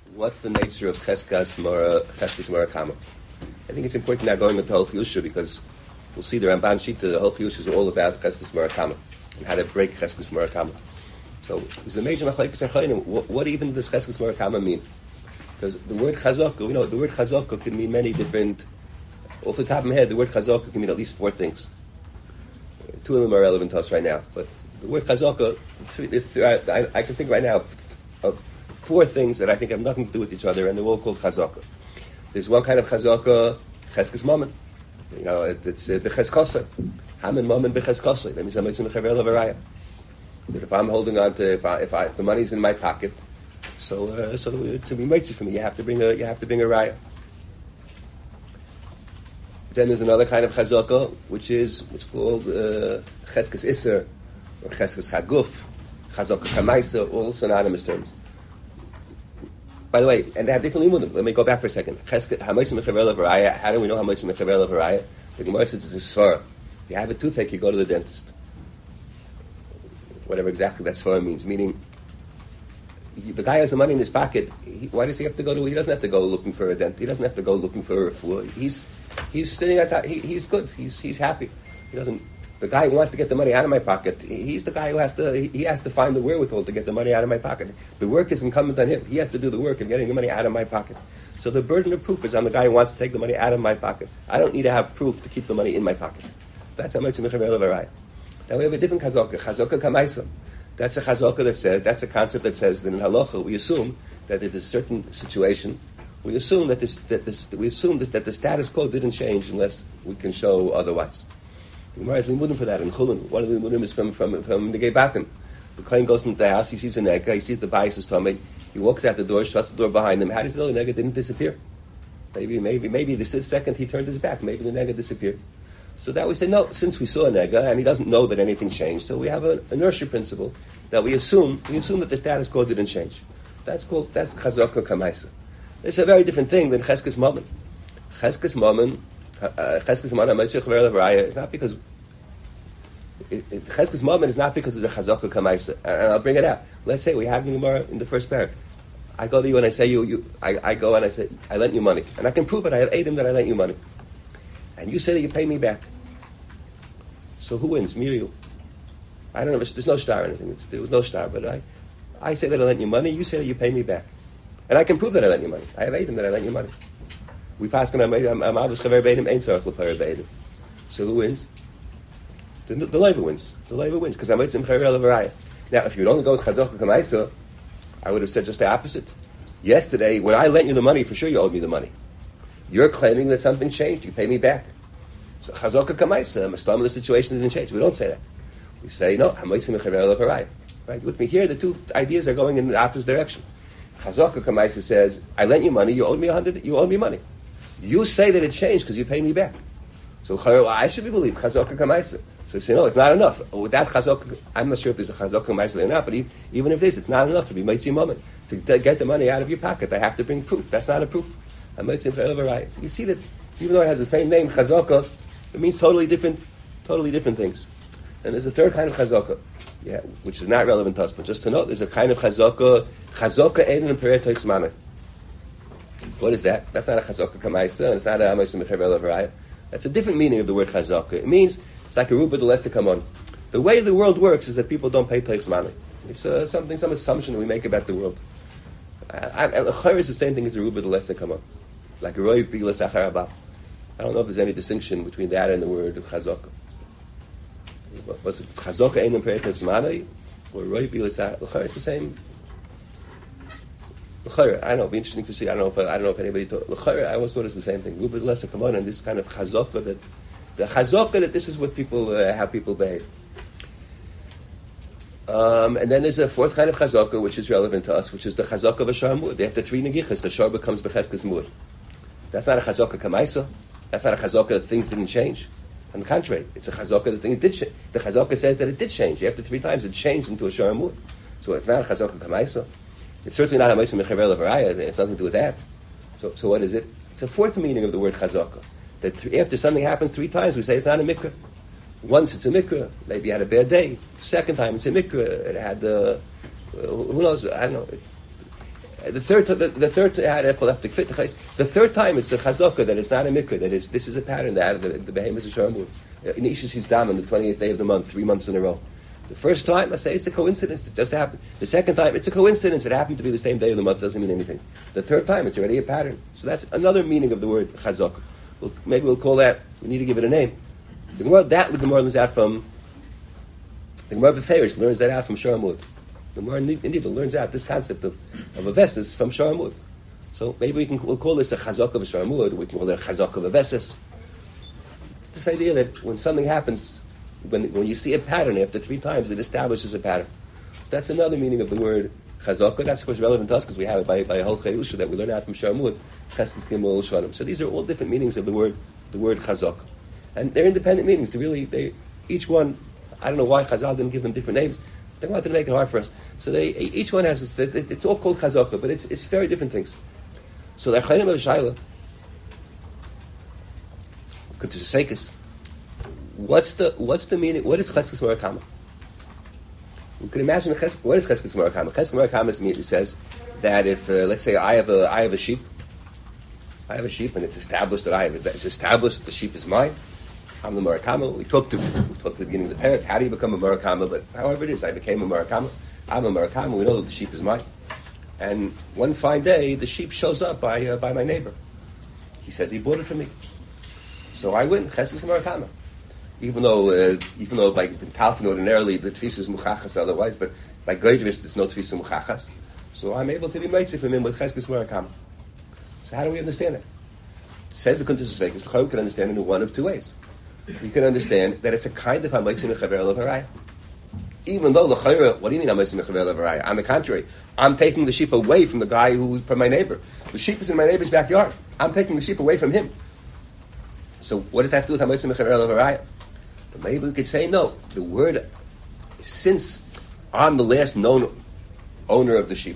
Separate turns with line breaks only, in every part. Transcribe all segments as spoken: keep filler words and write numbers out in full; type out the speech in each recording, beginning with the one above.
what's the nature of Cheskas Mora, Cheskas Mora Kama? I think it's important now going into Hol Chiyusha because we'll see the Ramban Shita, the Hol Chiyusha is all about Cheskas Mora Kama and how to break Cheskas Mora Kama. So there's a major machlekes achayim. What, what even does Cheskas Mora Kama mean? Because the word Chazaka, we know the word Chazaka can mean many different. Off the top of my head, the word Chazaka can mean at least four things. Two of them are relevant to us right now, but the word Chazaka, if I, I can think right now of four things that I think have nothing to do with each other, and they're all called Chazaka. There's one kind of Chazaka, Cheskes Mammon. You know, it, it's uh, Becheskosai. Haman Mammon Becheskosai. That means I'm making a Chaver Levaraya. That if I'm holding on to, if, I, if, I, if the money's in my pocket, so uh, so to be mitzi for me, you have to bring a you have to bring a raya. Then there's another kind of chazaka, which is what's called uh, cheskes iser or cheskes chaguf, chazaka kamaisa, all synonymous terms. By the way, and they have different limudim. Let me go back for a second. Cheskes hamotzim mechaver levaraya. How do we know hamotzim mechaver levaraya? The Gemara says it's a svara. If you have a toothache, you go to the dentist. Whatever exactly that svara means, meaning. The guy has the money in his pocket. He, why does he have to go to? He doesn't have to go looking for a dent. He doesn't have to go looking for a refuah. He's he's sitting at that. He, he's good. He's he's happy. He doesn't. The guy who wants to get the money out of my pocket. He's the guy who has to. He has to find the wherewithal to get the money out of my pocket. The work is incumbent on him. He has to do the work of getting the money out of my pocket. So the burden of proof is on the guy who wants to take the money out of my pocket. I don't need to have proof to keep the money in my pocket. That's how much. Now we have a different chazaka. Chazaka kamaisa. That's a chazaka that says, that's a concept that says that in halacha we assume that in a certain situation, we assume that this, that this, we assume that, that the status quo didn't change unless we can show otherwise. The Gemara is limudim for that in Chulun. One of the limudim is from from from the Batim. The kohen goes into the house, he sees a nega, he sees the bias tummy, he walks out the door, shuts the door behind him. How does he know the nega didn't disappear? Maybe, maybe, maybe the second he turned his back, maybe the nega disappeared. So that we say, no, since we saw a nega and he doesn't know that anything changed, so we have an inertia principle that we assume we assume that the status quo didn't change. That's called that's chazaka kamaisa. It's a very different thing than cheskes mammon. Cheskes mammon, cheskes mammon levaraya is not because cheskes mammon is not because it's a chazaka kamaisa. And I'll bring it out. Let's say we have the Gemara in the first parak. I go to you and I say you, you I, I go and I say I lent you money, and I can prove it. I have Adam that I lent you money. And you say that you pay me back. So who wins, me or you? I don't know. There's no star or anything. It's, there was no star, but I, I say that I lent you money. You say that you pay me back, and I can prove that I lent you money. I have Adam that I lent you money. We passed on. I'm obvious chaver beidim ain't tzarich l'parer beidim. So who wins? The, the labor wins. The labor wins because I'm mitzim chaver levaraya. Now, if you'd only go with chazaka kamaisa, I would have said just the opposite. Yesterday, when I lent you the money, for sure you owed me the money. You're claiming that something changed. You pay me back. So chazaka kamaisa, mastam the situation didn't change. We don't say that. We say no. Right? With me here, the two ideas are going in the opposite direction. Chazaka kamaisa says, "I lent you money. You owed me a hundred. You owed me money. You say that it changed because you pay me back. So well, I should be believed. Chazaka kamaisa. So you say no, it's not enough. Without chazaka, I'm not sure if there's a chazaka kamaisa or not. But even if this, it's not enough to be mitzi moment to get the money out of your pocket. I have to bring proof. That's not a proof. So you see that even though it has the same name, chazaka, it means totally different, totally different things. And there's a third kind of chazaka, yeah, which is not relevant to us, but just to note, there's a kind of chazaka, chazaka einin perei toich zmanai. What is that? That's not a chazaka kamaisa, and it's not a hamaisa mechaver levaraya. That's a different meaning of the word chazaka. It means it's like a ruba de lesta kamon. The way the world works is that people don't pay toich zmanai. It's uh, something, some assumption that we make about the world. And lechayr is the same thing as a ruba de lesta kamon. Like a roiv bilas achar haba. I don't know if there's any distinction between that and the word chazaka. Was it chazaka einin perei toich zmanai or roiv bilas achar? It's the same. L'chayr, I don't know. It'd be interesting to see. I don't know if I don't know if anybody thought. L'chayr, I always thought it's the same thing. Ruba less come on, and this kind of chazaka that the chazaka that this is what people uh, how people behave. Um, and then there's a fourth kind of chazaka which is relevant to us, which is the chazaka of a shar mud. After three negichas, the shar becomes becheskes mud. That's not a chazaka kamaisa. That's not a chazaka that things didn't change. On the contrary, it's a chazaka that things did change. The chazaka says that it did change. After three times, it changed into a shar mud. So it's not a chazaka kamaisa. It's certainly not a ma'aseh mechaver levaraya. It's nothing to do with that. So, so what is it? It's a fourth meaning of the word chazaka. That th- after something happens three times, we say it's not a mikra. Once it's a mikra. Maybe you had a bad day. Second time it's a mikra. It had the uh, who knows? I don't know. the third, the, the third had epileptic fit. The third time it's a chazaka that it's not a mikveh. That is, this is a pattern that the, the behemoth is a sharmut. In Isha she's dam on the twentieth day of the month, three months in a row. The first time I say it's a coincidence. It just happened. The second time it's a coincidence. It happened to be the same day of the month. Doesn't mean anything. The third time it's already a pattern. So that's another meaning of the word chazaka. We'll, maybe we'll call that. We need to give it a name. The Gemara that the Gemara learns out from. The Gemara Beferish learns that out from Sharamud. The Gemara indeed learns out this concept of, of a vesis from Sharamud. So maybe we can we'll call this a chazak of a Sharamud. We can call it a chazak of a vesis. It's this idea that when something happens, when when you see a pattern after three times, it establishes a pattern. That's another meaning of the word chazaka. That's of course relevant to us because we have it by by a whole chayusha that we learn out from Sharamud. Cheskes Gimel Shanim. So these are all different meanings of the word the word chazaka, and they're independent meanings. They really they each one. I don't know why Chazal didn't give them different names. They wanted to make it hard for us. So they each one has this. It's all called chazaka, but it's it's very different things. So the Chayim of Shaila, Kuntus what's the what's the meaning? What is Cheskes Marakama? We can imagine a ches, what is Cheskes Marakama. Cheskes Marakama says that if uh, let's say I have a I have a sheep, I have a sheep, and it's established that I have it. It's established that the sheep is mine. I'm the Murakama. We talked to we talked at the beginning of the parent. How do you become a Murakama? But however it is, I became a Murakama. I'm a Murakama. We know that the sheep is mine. And one fine day, the sheep shows up by uh, by my neighbor. He says he bought it from me. So I win. Chesed Murakama. Even though uh, even though by Talton ordinarily the tfisa is muchachas otherwise, but by Goydvis there's no tfisa muchachas. So I'm able to be mitzvah from him with Chesed Murakama. So how do we understand it? It says the Kuntus Vekas. The Chayim can understand it in one of two ways. You can understand that it's a kind of ha'maitzim mechaver levaraya. Even though the chayra, what do you mean ha'maitzim mechaver levaraya? On the contrary, I'm taking the sheep away from the guy who, from my neighbor. The sheep is in my neighbor's backyard. I'm taking the sheep away from him. So what does that have to do with ha'maitzim mechaver levaraya? But maybe we could say no. The word, since I'm the last known owner of the sheep,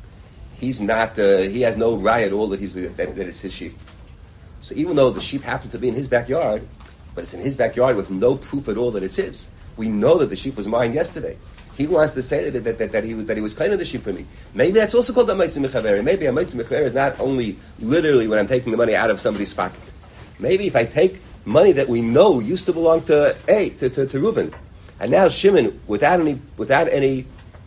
he's not. Uh, he has no raya at all that he's that, that it's his sheep. So even though the sheep happens to be in his backyard, but it's in his backyard with no proof at all that it's his. We know that the sheep was mine yesterday. He wants to say that, that, that, that, he, that he was claiming the sheep for me. Maybe that's also called a Maitzim Mechaver. Maybe a Maitzim Mechaver is not only literally when I'm taking the money out of somebody's pocket. Maybe if I take money that we know used to belong to A, to, to, to Reuben, and now Shimon, without any without any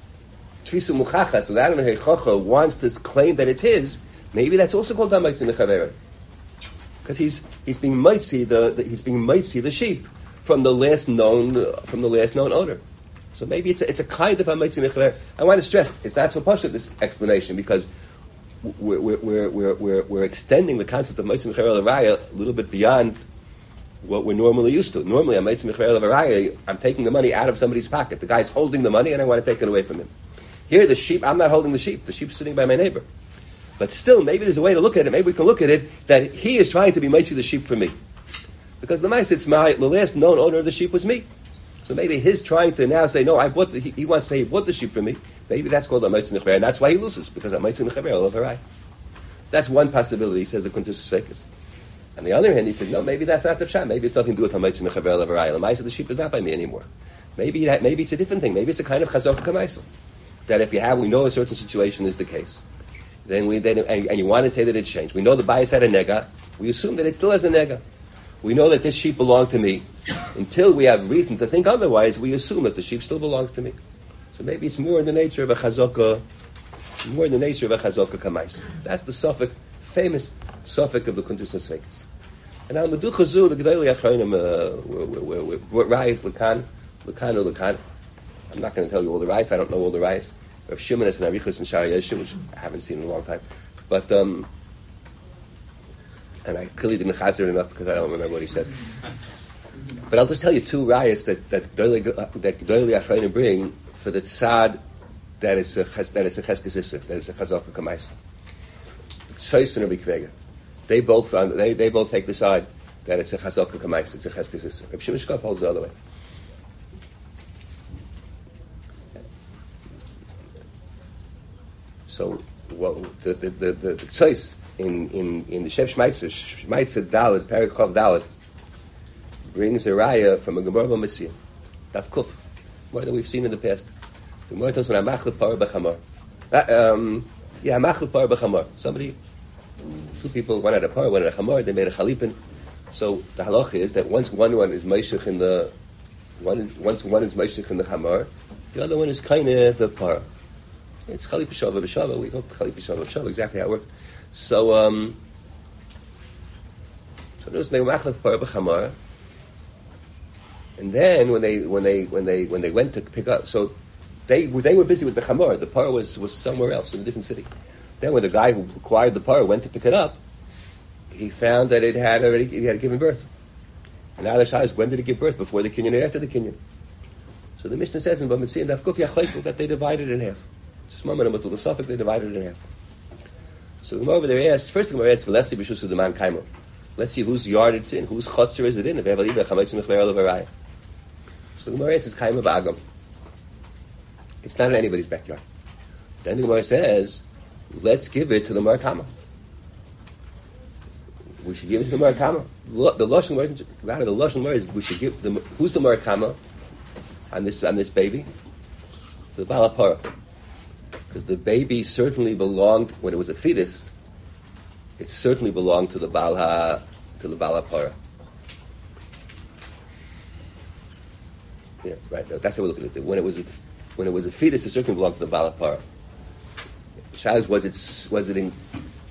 Tfisu Muchachas, without any Hechocha, wants to claim that it's his, maybe that's also called a Maitzim Mechaver. Because he's he's being mitzi the, the he's being mitzi the sheep from the last known uh, from the last known owner. So maybe it's a, it's a kind of a mitzi mechaver. I want to stress it's not so pashut this explanation because we're we're we're we're, we're extending the concept of mitzi mechaver levaraya a little bit beyond what we're normally used to. Normally, a mitzi mechaver levaraya, I'm taking the money out of somebody's pocket. The guy's holding the money, and I want to take it away from him. Here, the sheep, I'm not holding the sheep. The sheep's sitting by my neighbor. But still, maybe there's a way to look at it. Maybe we can look at it that he is trying to be mighty the sheep for me, because the mice, it's my the last known owner of the sheep was me. So maybe his trying to now say no, I bought the, he, he wants to say he bought the sheep for me. Maybe that's called a mitzvah mechaber, and that's why he loses because a mitzvah mechaber all over. That's one possibility. Says the Kuntus Svekas. On the other hand, he says no, maybe that's not the pshat. Maybe it's nothing to do with a mitzvah mechaber all over. The mice of the sheep is not by me anymore. Maybe that maybe it's a different thing. Maybe it's a kind of chazak kamaisel that if you have, we know a certain situation is the case. Then we then and, and you want to say that it's changed. We know the bias had a nega. We assume that it still has a nega. We know that this sheep belonged to me. Until we have reason to think otherwise, we assume that the sheep still belongs to me. So maybe it's more in the nature of a chazaka, more in the nature of a chazaka kamais. That's the suffix, famous suffix of the Kuntus Svekas. And now Meducha Zu, the Gedolei Achronim, what rayas lekan, lekan or lekan. I'm not going to tell you all the rayas. I don't know all the rayas. Of Shimonis and Arichus and Shari Yeshua, which I haven't seen in a long time. But, um, and I clearly didn't chazer enough because I don't remember what he said. But I'll just tell you two rayas that that Gedolei Achronim bring for the tzad that is a that is a cheskes isser, that is a chazaka kamaisa. Tzos and Rabbi Kvega, they both found, they they both take the side that it's a chazaka kamaisa, it's a cheskes isser. Rabbi Shimon Shkop holds the other way. So, well, the the the, the, the tzos in in in the Shev Shmaitzer Shmaitzer Dalet Perek Chav Dalet brings a raya from a Gemara B'Metzia, Daf Kuf, more than we've seen in the past. The Gemara tells when Amach lepar b'chamar. Um, Yeah, machlef par b'chamar. Somebody, two people, one had a par, one had a chamar. They made a chalipin. So the halacha is that once one one is meishich in the one, once one is meishich in the chamar, the other one is kind of the par. It's chalip b'shava b'shava. We don't chalip b'shava b'shava. Exactly how it works. So, um, so there's no machlef par b'chamar. And then when they when they when they when they went to pick up, so they they were busy with the chamor. The par was, was somewhere else in a different city. Then when the guy who acquired the par went to pick it up, he found that it had already it had given birth. And now the shah is, when did it give birth? Before the kinyan or after the kinyan? So the Mishnah says in Bamitzia and Dafkuf Yachlaiku that they divided it in half. Just moment of the suffix, they divided it in half. So the Gemara over there asks, first the Gemara asks, let's see b'shusu the man kaimo. Let's see whose yard it's in, whose chutzner is it in. If ever liba chametz mechver olav arayah. So the Gemara answers kaimo ba'agam. It's not in anybody's backyard. Then the Gemara says, let's give it to the Marakama. We should give it to the Marakama. The Lashon Gemara, rather the Lashon Gemara is, we should give the, who's the Marakama on this on this baby? The Balapara. Because the baby certainly belonged, when it was a fetus, it certainly belonged to the Balha, to the Balapara. Yeah, right. That's how we look at it. When it was a, when it was a fetus, it certainly belonged to the Balapara. Shaz, was it was it in?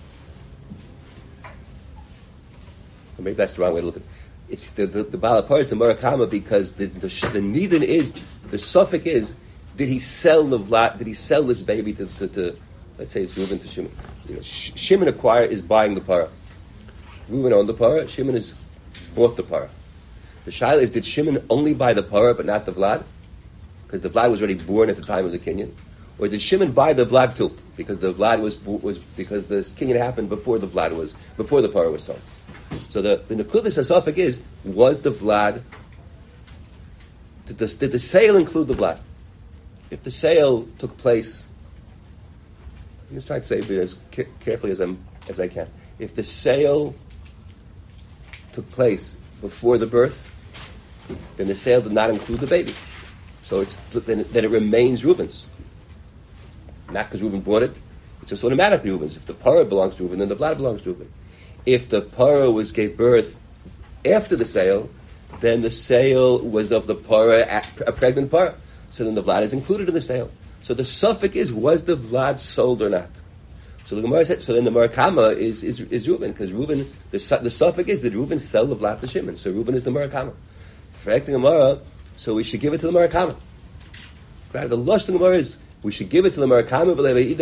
Maybe that's the wrong way to look at it. It's the the, the Balapara is the Murakama because the the, the Nidin is the suffix is, did he sell the Vlad? Did he sell this baby to, to, to let's say it's Reuben to Shimon? You know, Sh- Shimon acquire is buying the para. Reuben owned the para. Shimon is bought the para. The shaila is, did Shimon only buy the para but not the Vlad? Because the Vlad was already born at the time of the kinyan. Or did Shimon buy the Vlad too? Because the Vlad was was because the kinyan happened before the Vlad was before the para was sold. So the the Nekudas HaSafek is, was the Vlad? Did the, did the sale include the Vlad? If the sale took place, I'm just trying to say it as ca- carefully as I'm as I can. If the sale took place before the birth, then the sale did not include the baby. So it's then, then it remains Reuben's. Not because Reuben bought it, it's just automatically Reuben's. If the para belongs to Reuben, then the blood belongs to Reuben. If the para was gave birth after the sale, then the sale was of the para, a pregnant para. So then the Vlad is included in the sale. So the suffix is, was the Vlad sold or not? So the Gemara said, so then the Murakama is is, is Reuben, because Reuben, the, the suffix is, did Reuben sell the Vlad to Shimon? So Reuben is the Murakama. For the Gemara, so we should give it to the Murakama. Right? The lush of the Gemara is, we should give it to the Murakama,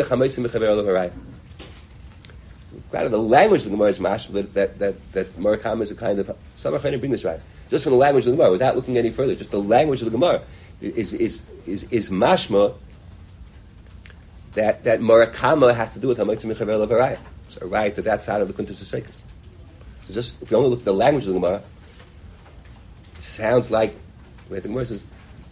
right? The language of the Gemara is mashma that that that, that Murakama is a kind of, some are trying to bring this right. Just from the language of the Gemara, without looking any further, just the language of the Gemara is is is, is mashma that that Murakama has to do with Hamaitzi Mechaver Levaraya. So right to that side of the Kuntus Esrekis. So just if you only look at the language of the Gemara, it sounds like wait, the Gemara says,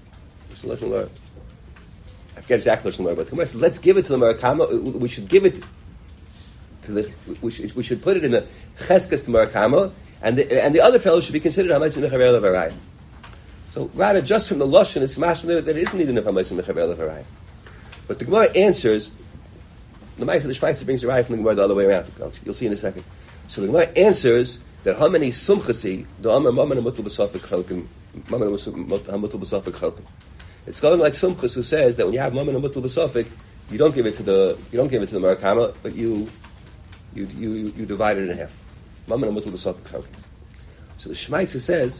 I forget exactly what the Gemara, but the Gemara says, let's give it to the Murakama. We should give it to the. We should, we should put it in the Cheskas Murakama, and the and the other fellow should be considered Hamaitzi Mechaver Levaraya. So rather, just from the Lashon, it's mashma that it isn't even of Hamaitzi Mechaver Levaraya. But the Gemara answers, the Ma'aseh the Shvaitzer brings a raya from the Gemara the other way around. You'll see in a second. So the Gemara answers that how many sumchasi, the Amar Maman Hamutul B'Safek Chalkim, Maman Hamutul B'Safek Chalkim. It's going like Sumchas who says that when you have Maman Hamutul B'Safek, you don't give it to the you don't give it to the Murakama, but you you you you divide it in half. Maman Hamutul B'Safek Chalkim. So the Shvaitzer says,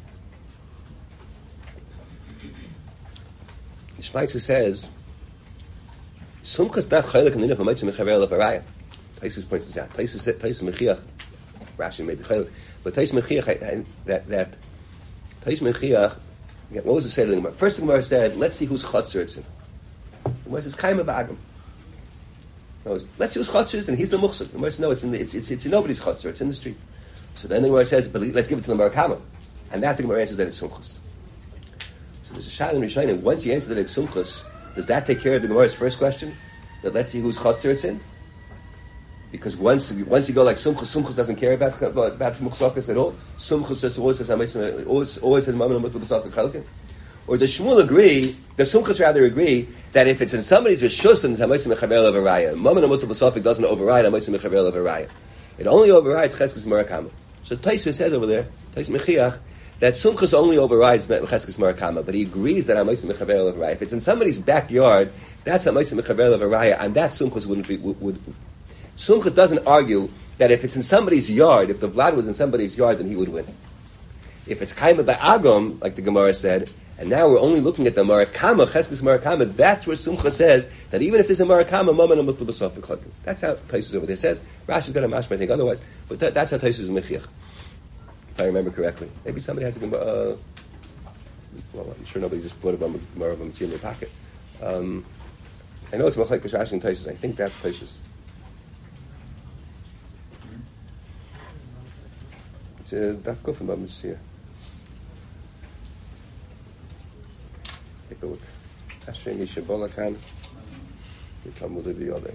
the Shvaitzer says, Sumchas not chaylik in the nif hamaitzi mechaver levaraya. Taisus points this out. Taisus Taisus mechiach. Rashi maybe chaylik, but Taisus mechiach that that Taisus mechiach. What was the say to the Gemara? First, the Gemara said, "Let's see whose chutzner it's in." The Gemara says, "Kaima ba'agam." Let's see whose chutzner it's in. He's the muchzor. The Gemara says, "No, it's in the, it's it's it's in nobody's chutzner. It's in the street." So then the Gemara says, but "Let's give it to the Murakama," and that the Gemara answers that it's sumchas. So there's a shayla in Rishonim. Once you answer that it's sumchas, does that take care of the Gemara's first question? That let's see whose chutzner it's in? Because once once you go like Sumchus, Sumchus doesn't care about about Muchzakas at all. Sumchus just always says always always says Maman Hamutul B'Safek Chalkim. Or does Shmuel agree, does Sumchus rather agree, that if it's in somebody's Rishus, then it's Hamotzim Mechaber of a Raya. Mammon Amutul B'Sofik doesn't override Hamotzim Mechaber of a Raya. It only overrides Cheskes Murakama. So Taisva says over there, Taisva Mechiach, that Sumchus only overrides Cheskes Murakama, but he agrees that Hamotzim Mechaber of a Raya. If it's in somebody's backyard, that's Hamotzim Mechaber of a Raya, and that Sumchus wouldn't be, would, would Sumchus doesn't argue that if it's in somebody's yard, if the Vlad was in somebody's yard, then he would win. If it's Kaima Ba'agom, like the Gemara said, and now we're only looking at the Marakama, Cheskes Marakama, that's where Sumcha says that even if there's a Marakama, Maman Amutul B'Sofik. That's how Taisus over there says. Rashi's got a mashma, I think, otherwise. But that, that's how Taisus is Mechiach, if I remember correctly. Maybe somebody has a Gemara, uh, well, I'm sure nobody just brought a Gemara of Mitzvah in their pocket. Um, I know it's Machlek Rashi and Taisus. I think that's Taisus. It's a Daf Kufim of Mitzvah. Take a look. Hashem Yishabola Khan. You come with the other.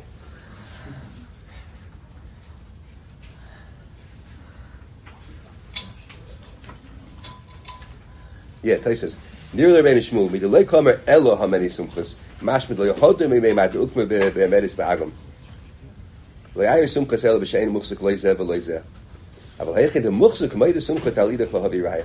Yeah, Tais says, near the Rebbeinu Shmuel, mi delay kamer elo hameni sumchus, mashmid lo yohodu mi mei mad ukme be'emedis ba'agam. Lo yair sumchus elo b'shein muchsuk lo yzeh v'lo yzeh. Aval heiche de muchsuk meide sumchus talidach lo havi raya.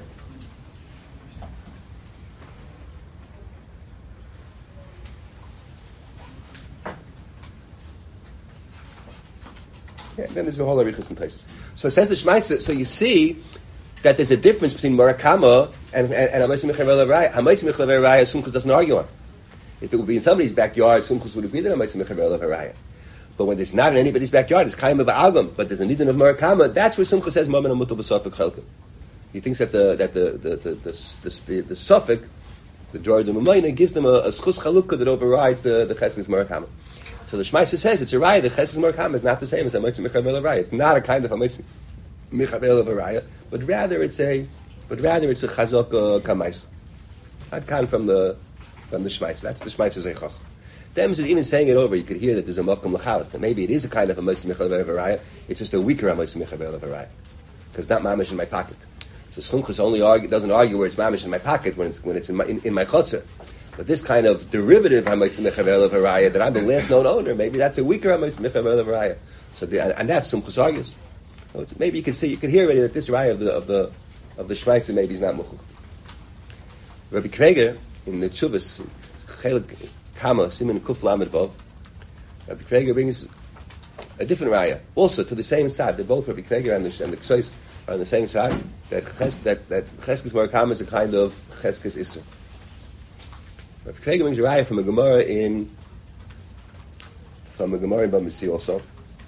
Yeah, then there's a whole arichas and places. So it says the Shmaisa. So you see that there's a difference between Murakama and and Hamotzim Mechaber of a Raya. Hamotzim Mechaber of a Raya, Sumchus doesn't argue on. If it would be in somebody's backyard, Sumchus would agree that Hamotzim Mechaber of a Raya. But when it's not in anybody's backyard, it's Kaima Ba'agam, but there's a nidin of Murakama. That's where Sumchus says Mammon Amutul B'Sofik Chelkim. He thinks that the that the the the the, the, the, the Suffolk, the Jordan Mamayna, gives them a, a schus chalukah that overrides the the Cheskes Murakama. So the Shmaisa says it's a raya. The Cheskes Murakama is not the same as the Hamotzim Mechaber of a Raya. It's not a kind of Hamotzim Mechaber of a Raya, but rather it's a, but rather it's a Chazok uh, Kamais. Not kind from the from the Shmaisa. That's the Shmaisa Zeichach. Them is even saying it over. You could hear that there's a Mokum L'chalat. But maybe it is a kind of Hamotzim Mechaber of a Raya. It's just a weaker Hamotzim Mechaber of a Raya because not mamish in my pocket. So Sumchus only argue, doesn't argue where it's mamish in my pocket when it's when it's in my in, in my chutzah. But this kind of derivative Hamotzim Mechaber of a Raya that I'm the last known owner, maybe that's a weaker Hamotzim Mechaber of a Raya. So the, and, and that's Sumchus argues. So maybe you can see, you can hear already that this Raya of the of the of the Shmaisa maybe is not Muchuk. Rabbi Kreger in the Chuvas Chelik Kama Siman Kuf Lamed Vav, Rabbi Kreger brings a different Raya also to the same side. They're both Rabbi Kreger and the and the Ksois are on the same side. That Chesk, that that Cheskes Murakama is a kind of Cheskes Isser. Rabbi Kreger brings a raya from a Gemara in from a Gemara in Bamisi also.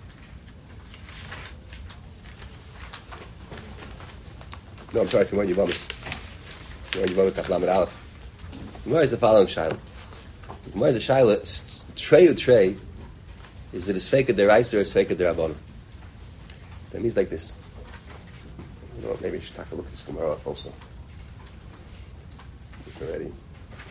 No, I'm sorry, it's Gemara in Yavamis. Gemara in Yavamis Taf Lamed Aleph. Gemara is the following shaila. The Gemara is a shaila. Trey or trey is it a sveika deraisa or a sveika derabbanan? That means like this. You know what? Maybe I should take a look at this Gemara up also. If you're ready.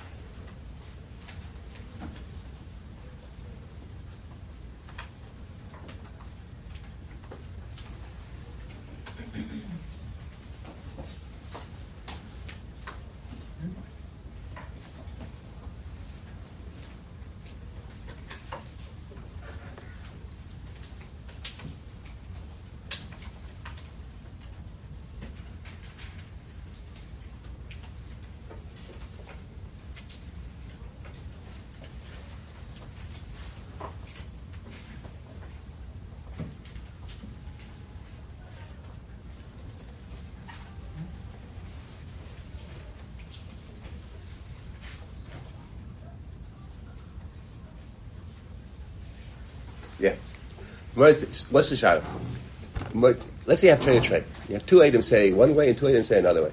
Yeah. What's the shadow? Let's say you have trade or trade. You have two items say one way and two items say another way.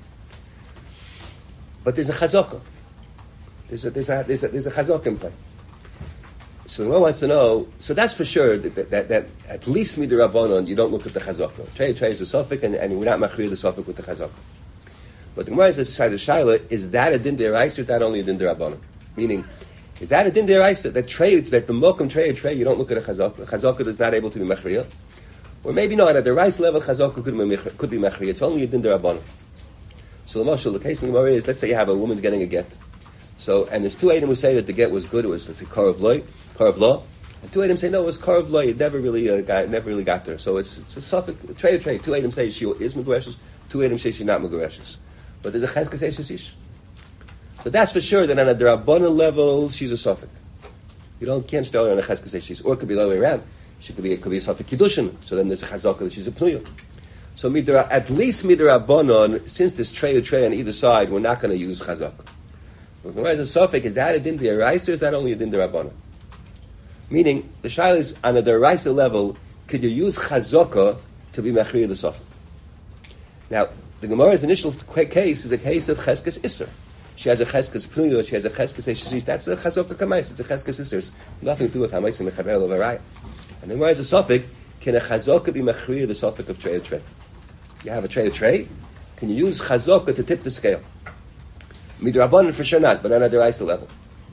But there's a chazaka. There's a there's a there's a, there's a chazaka in play. So one wants to know. So that's for sure that, that, that, that at least midrabanan you don't look at the chazaka. Trade trade is the suffix and and we're not machrir the suffix with the chazaka. But the Gemara says the shaila is that a din deraisa or is that only a din derabanan? Meaning. Is that a din deraisa that trade that the mokum trade trade you don't look at a chazaka? Chazaka is not able to be mechriya, or maybe not at the rice level chazaka could be could be mechriya. It's only a din derabanan. So the Moshe, the case in the Gemara is, let's say you have a woman's getting a get. So, and there's two Eidim who say that the get was good, it was, let's say, Karav Loy, Karav Law. And two Eidim say, no, it was Karav Loy, it never really, uh, got, never really got there. So it's, it's a suffix, trade or trade. Two Eidim say she is Megureshes, two Eidim say she's not Megureshes. But there's a Cheskas Eishes. So that's for sure that on a D'Rabbanan level, she's a suffix. You don't, can't tell her on a Cheskas Eishes. Or it could be the other way around. She could be, it could be a suffix Kiddushin. So then there's a Chazaka that she's a Pnuya. So midra, at least Midrabanon, since there's tray or tray on either side, we're not going to use Chazak. Whereas a suffix, is that a din d'oraisa or is that only a din d'Rabbanan? Meaning, the shaila is, on a d'oraisa level, could you use Chazaka to be mechriya the suffix? Now, the Gemara's initial case is a case of Cheskes Isser. She has a Cheskes Pnuya, she has a Cheskes Eshish, that's a Chazaka Kamais, it's a Cheskes Isser. It's nothing to do with Hamaisim Mechaber of Araya. And then whereas a suffix, can a Chazaka be mechriya the suffix of tray or tray? You have a tray or tray, can you use Chazaka to tip the scale? Midrabanan for sure not, but on a deraisa level.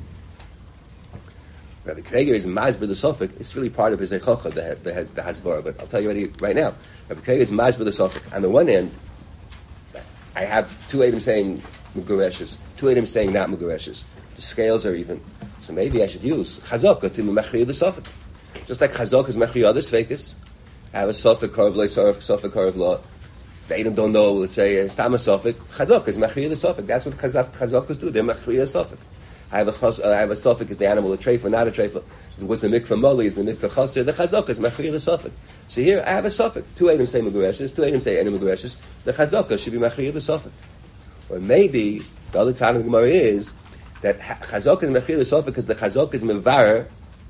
Rabbi Kreger is masber the suffix. It's really part of his echocha, the the, the hasbara. But I'll tell you already right now. Rabbi Kreger is masber the suffix. On the one end, I have two Eidim saying Megureshes, two Eidim saying not Megureshes. The scales are even. So maybe I should use Chazaka to mechriya the suffix. Just like Chazaka is mechriya other svekis. I have a suffix, Karav Lo, suffix, Karav Lo. The Eidim don't know, let's say, it's Tama Sofik. Chazak is Mechriya the Sofik. That's what Chazak, Chazakas do. They're Mechriya Sofik. I have a uh, I have a Sofik, is the animal a treifa, not a treifa. What's the mikvah moli, is the mikvah chaser. The Chazak is Mechriya the Sofik. So here, I have a Sofik. Two Eidim say Megureshes, two Eidim say Eidim Megureshes. The Chazaka should be Mechriya the Sofik. Or maybe, the other time of the Gemara is, that Chazak is Mechriya the Sofik because the Chazak is Mevarer,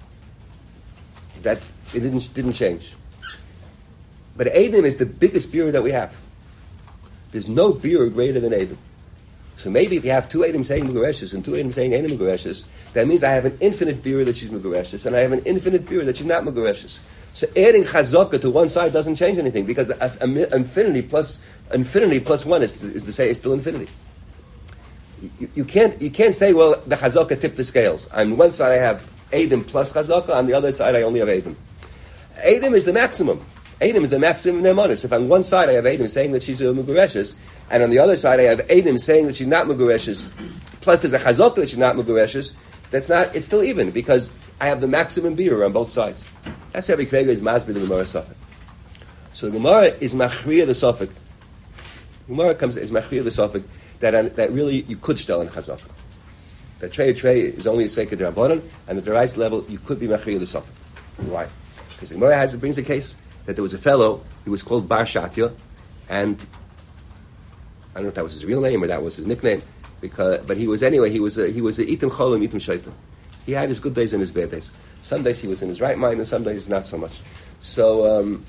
that it didn't, didn't change. But Eidim is the biggest birur that we have. There's no birur greater than Eidim. So maybe if you have two Eidim saying Megureshes and two Eidim saying Eidim Megureshes, that means I have an infinite birur that she's Megureshes, and I have an infinite birur that she's not Megureshes. So adding Chazaka to one side doesn't change anything, because a, a, a, infinity plus infinity plus one is, is to say is still infinity. You, you can't you can't say, well, the Chazaka tipped the scales. On one side I have Eidim plus Chazaka, on the other side I only have Eidim. Eidim is the maximum. Eidim is the maximum nemanis. If on one side I have Eidim saying that she's a Megureshes, and on the other side I have Eidim saying that she's not Megureshes, plus there's a Chazaka that she's not Megureshes, that's not, it's still even, because I have the maximum birur on both sides. That's how Rabbi Kreger is masbir the Gemara Sofik. So the Gemara is machriya the Sofik. Gemara comes is machriya the Sofik that that really you could shtel in Chazaka. That tray tray is only a sveka d'Rabbanan, and at the rice level you could be machriya the Sofik. Why? Because the Gemara has it brings a case that there was a fellow, he was called Bar Shatya, and I don't know if that was his real name or that was his nickname, because but he was anyway, he was a, he was a itim cholim, itim shaitan. He had his good days and his bad days. Some days he was in his right mind, and some days not so much. So, um,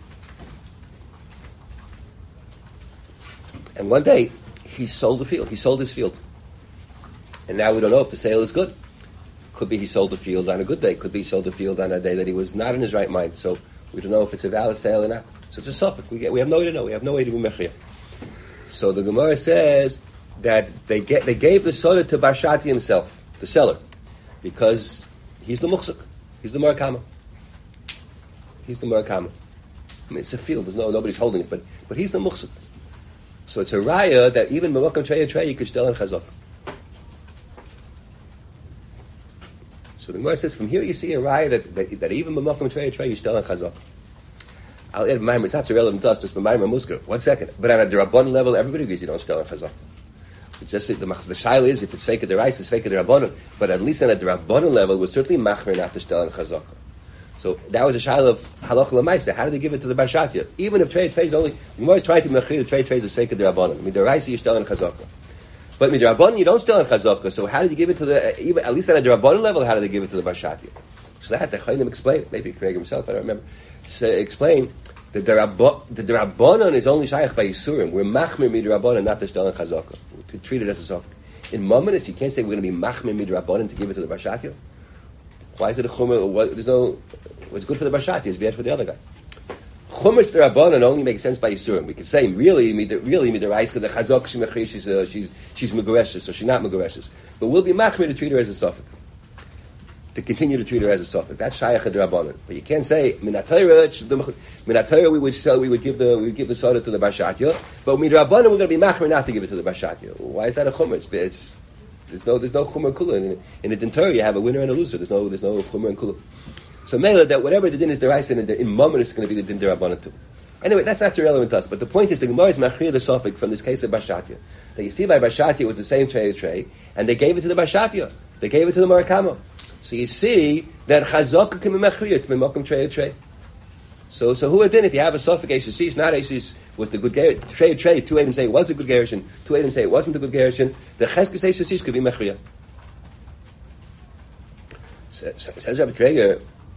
and one day he sold the field. He sold his field, and now we don't know if the sale is good. Could be he sold the field on a good day. Could be he sold the field on a day that he was not in his right mind. So we don't know if it's a valid sale or not. So it's a suffix. We get, we have no way to know. We have no way to be mechriya. So the Gemara says that they get they gave the soda to Bar Shatya himself, the seller, because he's the muchzak, he's the marakama, he's the marakama. I mean, it's a field. There's no nobody's holding it, but but he's the muchzak. So it's a raya that even b'makom trei trei you could shtel in chazak. So the Gemara says from here you see a raya that that, that even b'makom trei trei you shtel in chazak. I'll add Maimer. It's not so relevant to us, just Maimer Musker. One second. But on a D'Rabbanan level, everybody agrees you don't shtel in chazak. Just the, the, the shaila is if it's fake the rice, it's fake the D'Rabbanan. But at least on a D'Rabbanan level, it was certainly machmer not to shtel in chazak. So that was a shaila of halacha l'maisa. How did they give it to the Bar Shatya? Even if trade trades only, you always try to mechri the trade trades is fake the D'Rabbanan. I mean, the rice you shtel in chazak. But with D'Rabbanan you don't shtel in chazak. So how did you give it to the even at least on a D'Rabbanan level? How did they give it to the Bar Shatya? So that the Chayim explained. Maybe Craig himself, I don't remember. So explain. The D'Rabbanan is only shaykh by Yisurim. We're machmir midrabbanan, not the shtel in chazaka. To treat it as a sofik. In Mominus, you can't say we're going to be machmir midrabbanan to give it to the Bar Shatya. Why is it a chumah? There's no. What's good for the Bar Shatya is bad for the other guy. Chumash D'Rabbanan only makes sense by Yisurim. We could say really, really midaraisa the chazak she mechri she's uh, she's she's megureshes, so she's not megureshes. But we'll be machmir to treat her as a sofik. to continue to treat her as a suffix. That's shayach d'Rabbanan. But you can't say minatayra. Minatayra we would sell. We would give the we would give the soda to the bashatya. But midrabanan we're going to be machmer not to give it to the bashatya. Why is that a chumrah? It's, it's there's no there's no chumrah kula in, in the dintar. You have a winner and a loser. There's no there's no chumrah and kula. So mela that whatever the din is deraisa in in moment is going to be the din d'Rabbanan too. Anyway, that's not so relevant to us. But the point is the Gemara is machriya the suffix from this case of bashatya. That you see by bashatya it was the same tray tray, and they gave it to the bashatya. They gave it to the marakama. So you see that chazaka can be mechriyat b'makom trei trei. So so who then if you have a suffix ashish, not ashish was the good gerushin. Trei trei. Two items say it was a good gerushin. Two items say it wasn't a good gerushin. The cheskes ashish could be mechriyat. So, so, says Rabbi Kreger,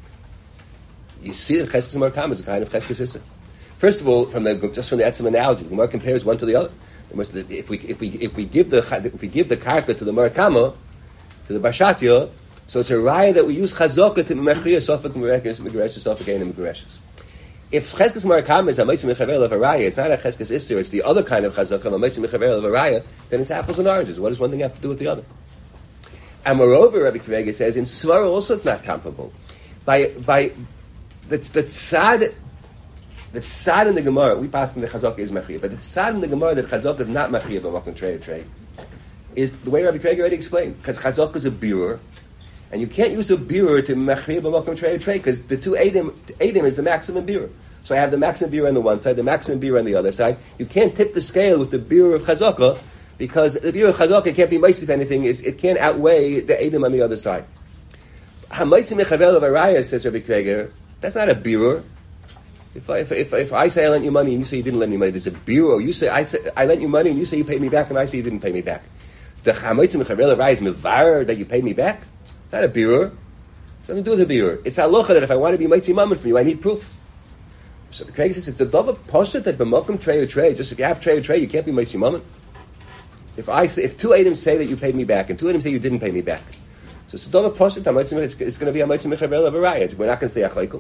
you see that cheskes marakam is a kind of cheskes issa. First of all, from the just from the etzem analogy, the Gemara compares one to the other. If we if we if we give the if we give the karka to the marakama, to the bashatya. So it's a raya that we use chazaka to mechriya sofik megereshes megereshes sofik and megereshes. If cheskes marakam is a mitzvah mechavel of a raya, it's not a cheskes isser. It's the other kind of chazaka, a mitzvah mechavel of a raya. Then it's apples and oranges. What does one thing have to do with the other? And moreover, Rabbi Krega says in svara also it's not comparable. By by the the tzad the tzad in the Gemara we pass in the chazaka is mechriya, but the tzad in the Gemara that chazaka is not mechriya but makom trei trei is the way Rabbi Krega already explained, because chazaka is a birur. And you can't use a birur to mechriya b'makom trei trei because the two edim, edim is the maximum birur. So I have the maximum birur on the one side, the maximum birur on the other side. You can't tip the scale with the birur of chazaka because the birur of chazaka can't be meisiv anything. Is it can't outweigh the edim on the other side. Hamaitzi mechavel of araya, says Rabbi Kreger, that's not a birur. If I, if, if, if I say I lent you money and you say you didn't lend me money, there's a birur. You say I, say I lent you money and you say you paid me back and I say you didn't pay me back. The hamaitzi mechavel of araya is mevar that you paid me back. Not a birur. It's nothing to do with a birur. It's halacha that if I want to be mighty mammon from you, I need proof. So the Craig says it's a dove of poshet that b'makom trei or trei. Just if you have trei or trei, you can't be mighty mammon. If I say, if two items say that you paid me back and two items say you didn't pay me back, so it's a dove of poshet. It's, it's going to be a mighty mechavel of a raya. We're not going to say achleikum.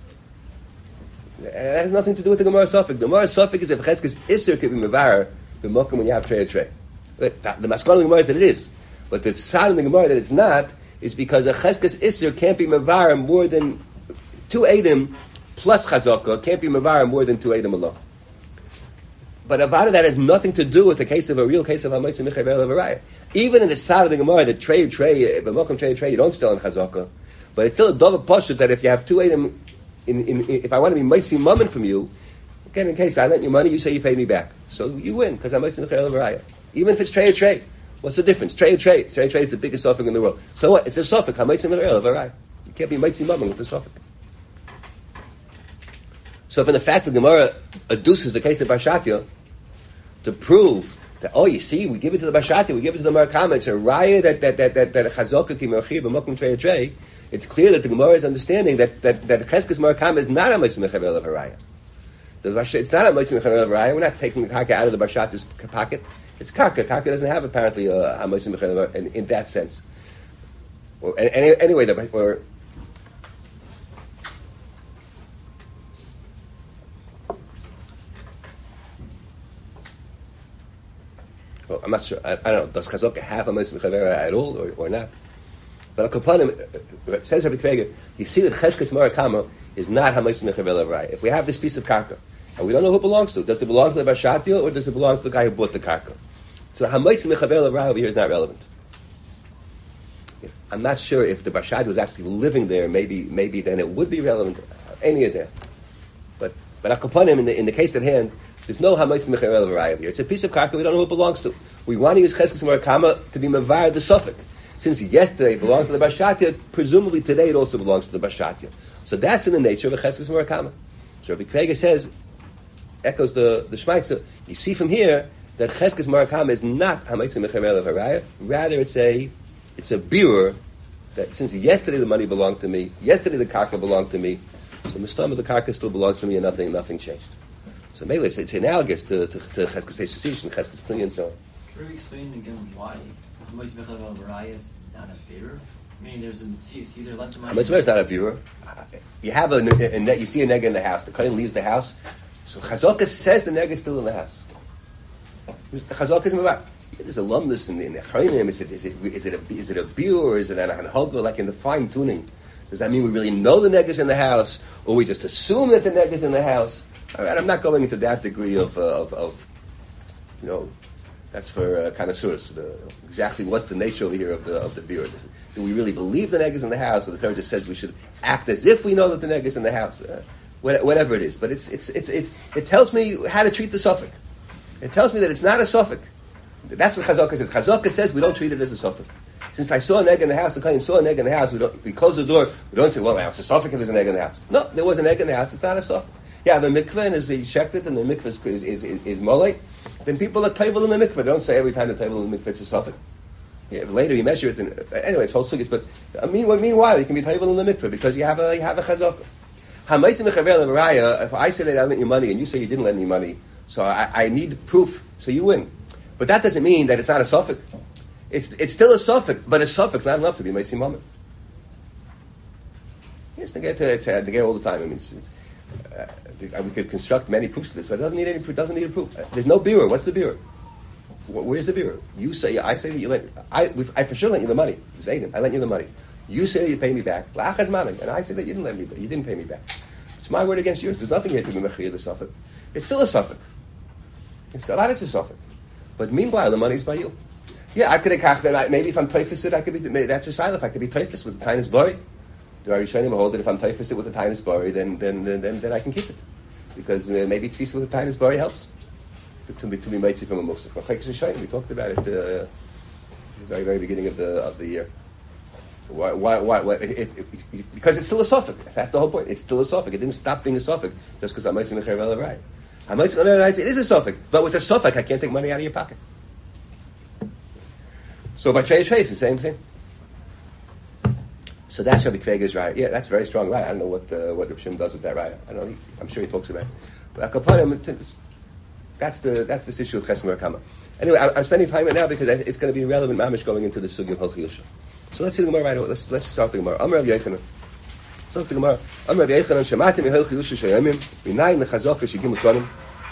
That has nothing to do with the Gemara suffix. The Gemara suffix is if cheskes iser could be mevar b'makom when you have trei or trei. The maskon of the Gemara is that it is, but the tzad in the Gemara that it's not. Is because a cheskes isser can't be mevar more than two edim plus chazaka can't be mevar more than two edim alone. But avada that has nothing to do with the case of a real case of a mitzvah mechavel of a raya. Even in the start of the Gemara, the trade trade, b'makom trade trade, you don't still in chazaka, but it's still a dove pashut that if you have two edim, in, in, in, if I want to be mitzvah mammon from you, again in case I lent you money, you say you paid me back, so you win because I'm mitzvah mechavel of a raya. Even if it's trade trade. What's the difference? Trade, trade. Trade, trade is the biggest suffix in the world. So what? It's a suffix. You can't be mighty mammon with the suffix. So from the fact that the Gemara adduces the case of Bashatya to prove that, oh, you see, we give it to the Bashatya, we give it to the Marakama, it's a raya that that that that that chazaka ki merchir b'makom trei trei. It's clear that the Gemara is understanding that that that cheskes Marakama is not a mitzvah mechavel of a raya. It's not a mitzvah mechavel of a raya. We're not taking the karka out of the Bashatya's pocket. It's karka. Karka doesn't have apparently a hamasim mechavel in, in that sense. Or any, anyway, the, or well, I'm not sure. I, I don't know. Does chazaka have a hamasim mechavel at all, or, or not? But Akapanim says Rabbi Kreger, you see that cheskes marakama is not hamasim mechavel of raya. If we have this piece of karka, and we don't know who it belongs to, does it belong to the bashatya or does it belong to the guy who bought the karka? So hamaitz mechavel of raya over here is not relevant. I'm not sure if the bashad was actually living there. Maybe, maybe then it would be relevant. Any of that, but but akapanim in the in the case at hand, there's no hamaitz mechavel of raya here. It's a piece of karka we don't know who it belongs to. We want to use cheskes marakama to be mevar the suffix. Since yesterday it belonged to the bashatya, presumably today it also belongs to the bashatya. So that's in the nature of a cheskes marakama. So Rabbi Kreger says, echoes the the Shmaitzer. You see from here that cheskes marakam is not hamaitzi mechavel of haraya. Rather, it's a it's a birur that since yesterday the money belonged to me, yesterday the karka belonged to me, so mistam of the karka still belongs to me, and nothing nothing changed. So mainly it's, it's analogous to to, to cheskes teshushish and cheskes pli and so on.
Can we explain again why hamaitzi mechavel of haraya is not a birur? I mean, there's a it's either left to money.
Hamaitzi is not a birur. You have a, a, a you see a nega in the house. The kohen leaves the house. So Chazaka says the nega is still in the house. Chazaka is mevar. There's a lumnus in the, in the chayim. Is it is it is it a is it a beer or is it an anhogla like in the fine tuning? Does that mean we really know the neg is in the house, or we just assume that the neg is in the house? All right, I'm not going into that degree of uh, of, of you know. That's for uh, connoisseurs. The, exactly what's the nature over here of the of the beer? Do we really believe the neg is in the house, or the Torah just says we should act as if we know that the neg is in the house? Uh, whatever it is, but it's it's it's it, it tells me how to treat the suffix. It tells me that it's not a suffix. That's what Chazaka says. Chazaka says we don't treat it as a suffix. Since I saw an egg in the house, the Kohen saw an egg in the house. We don't we close the door. We don't say, well, now it's a suffix if there's an egg in the house. No, there was an egg in the house. It's not a suffix. Yeah, the mikveh is the checked it, and the mikveh is is is, is, is molei. Then people are table in the mikveh. They don't say every time the table in the mikveh is a suffix. Yeah, if later you measure it, then anyway, it's whole suggis. But I mean, meanwhile, you can be table in the mikveh because you have a you have a chazaka. If I say that I lent you money and you say you didn't lend me money, so I, I need proof, so you win. But that doesn't mean that it's not a suffix. It's it's still a suffix, but a suffix is not enough to be meitzim moment. Yes, they get to, it's, uh, they get all the time. I mean, it's, it's, uh, we could construct many proofs to this, but it doesn't need any. Doesn't need a proof. Uh, there's no birur. What's the birur? Where's the birur? You say I say that you lent. I I for sure lent you the money. Zaydim, I lent you the money. You say that you pay me back. La'achaz manim, and I say that you didn't lend me, but you didn't pay me back. It's my word against yours. There's nothing here to be mechiyah the suffix. It's still a suffix. It's a lot. It's a suffix. But meanwhile, the money's by you. Yeah, I could have then maybe if I'm typhus it, I could be. Maybe that's a silaf. I could be typhus with the tiniest bari. The Arishonim hold that if I'm typhus it with the tiniest bari, then then then then, then I can keep it because uh, maybe tfisa with the tiniest bari helps to be to be mitzi from a musaf. We talked about it uh, at the very very beginning of the of the year. Why? Why? Why? why it, it, it, because it's still a suffix. That's the whole point. It's still a suffix. It didn't stop being a suffix just because I'm mitzi mecharev right. I'm mitzi mecharev. It is a suffix, but with a suffix, I can't take money out of your pocket. So by Treish Face, the same thing. So that's Rabbi Kveiger's right. Yeah, that's very strong right. I don't know what uh, what Rav Shim does with that right. I don't know. He, I'm sure he talks about it. But Akapanim, that's the that's this issue of Chesem Kama. Anyway, I, I'm spending time right now because it's going to be relevant mamish going into the sugi of Hilchos Yusha. So let's see the Gemara right away. Let's let's start the Gemara. Amar Rav Yechanan. Start the Gemara. Amar Rav Yechanan shematim Hilchos Yusha shayamim minayin lechazaka shigim usanim.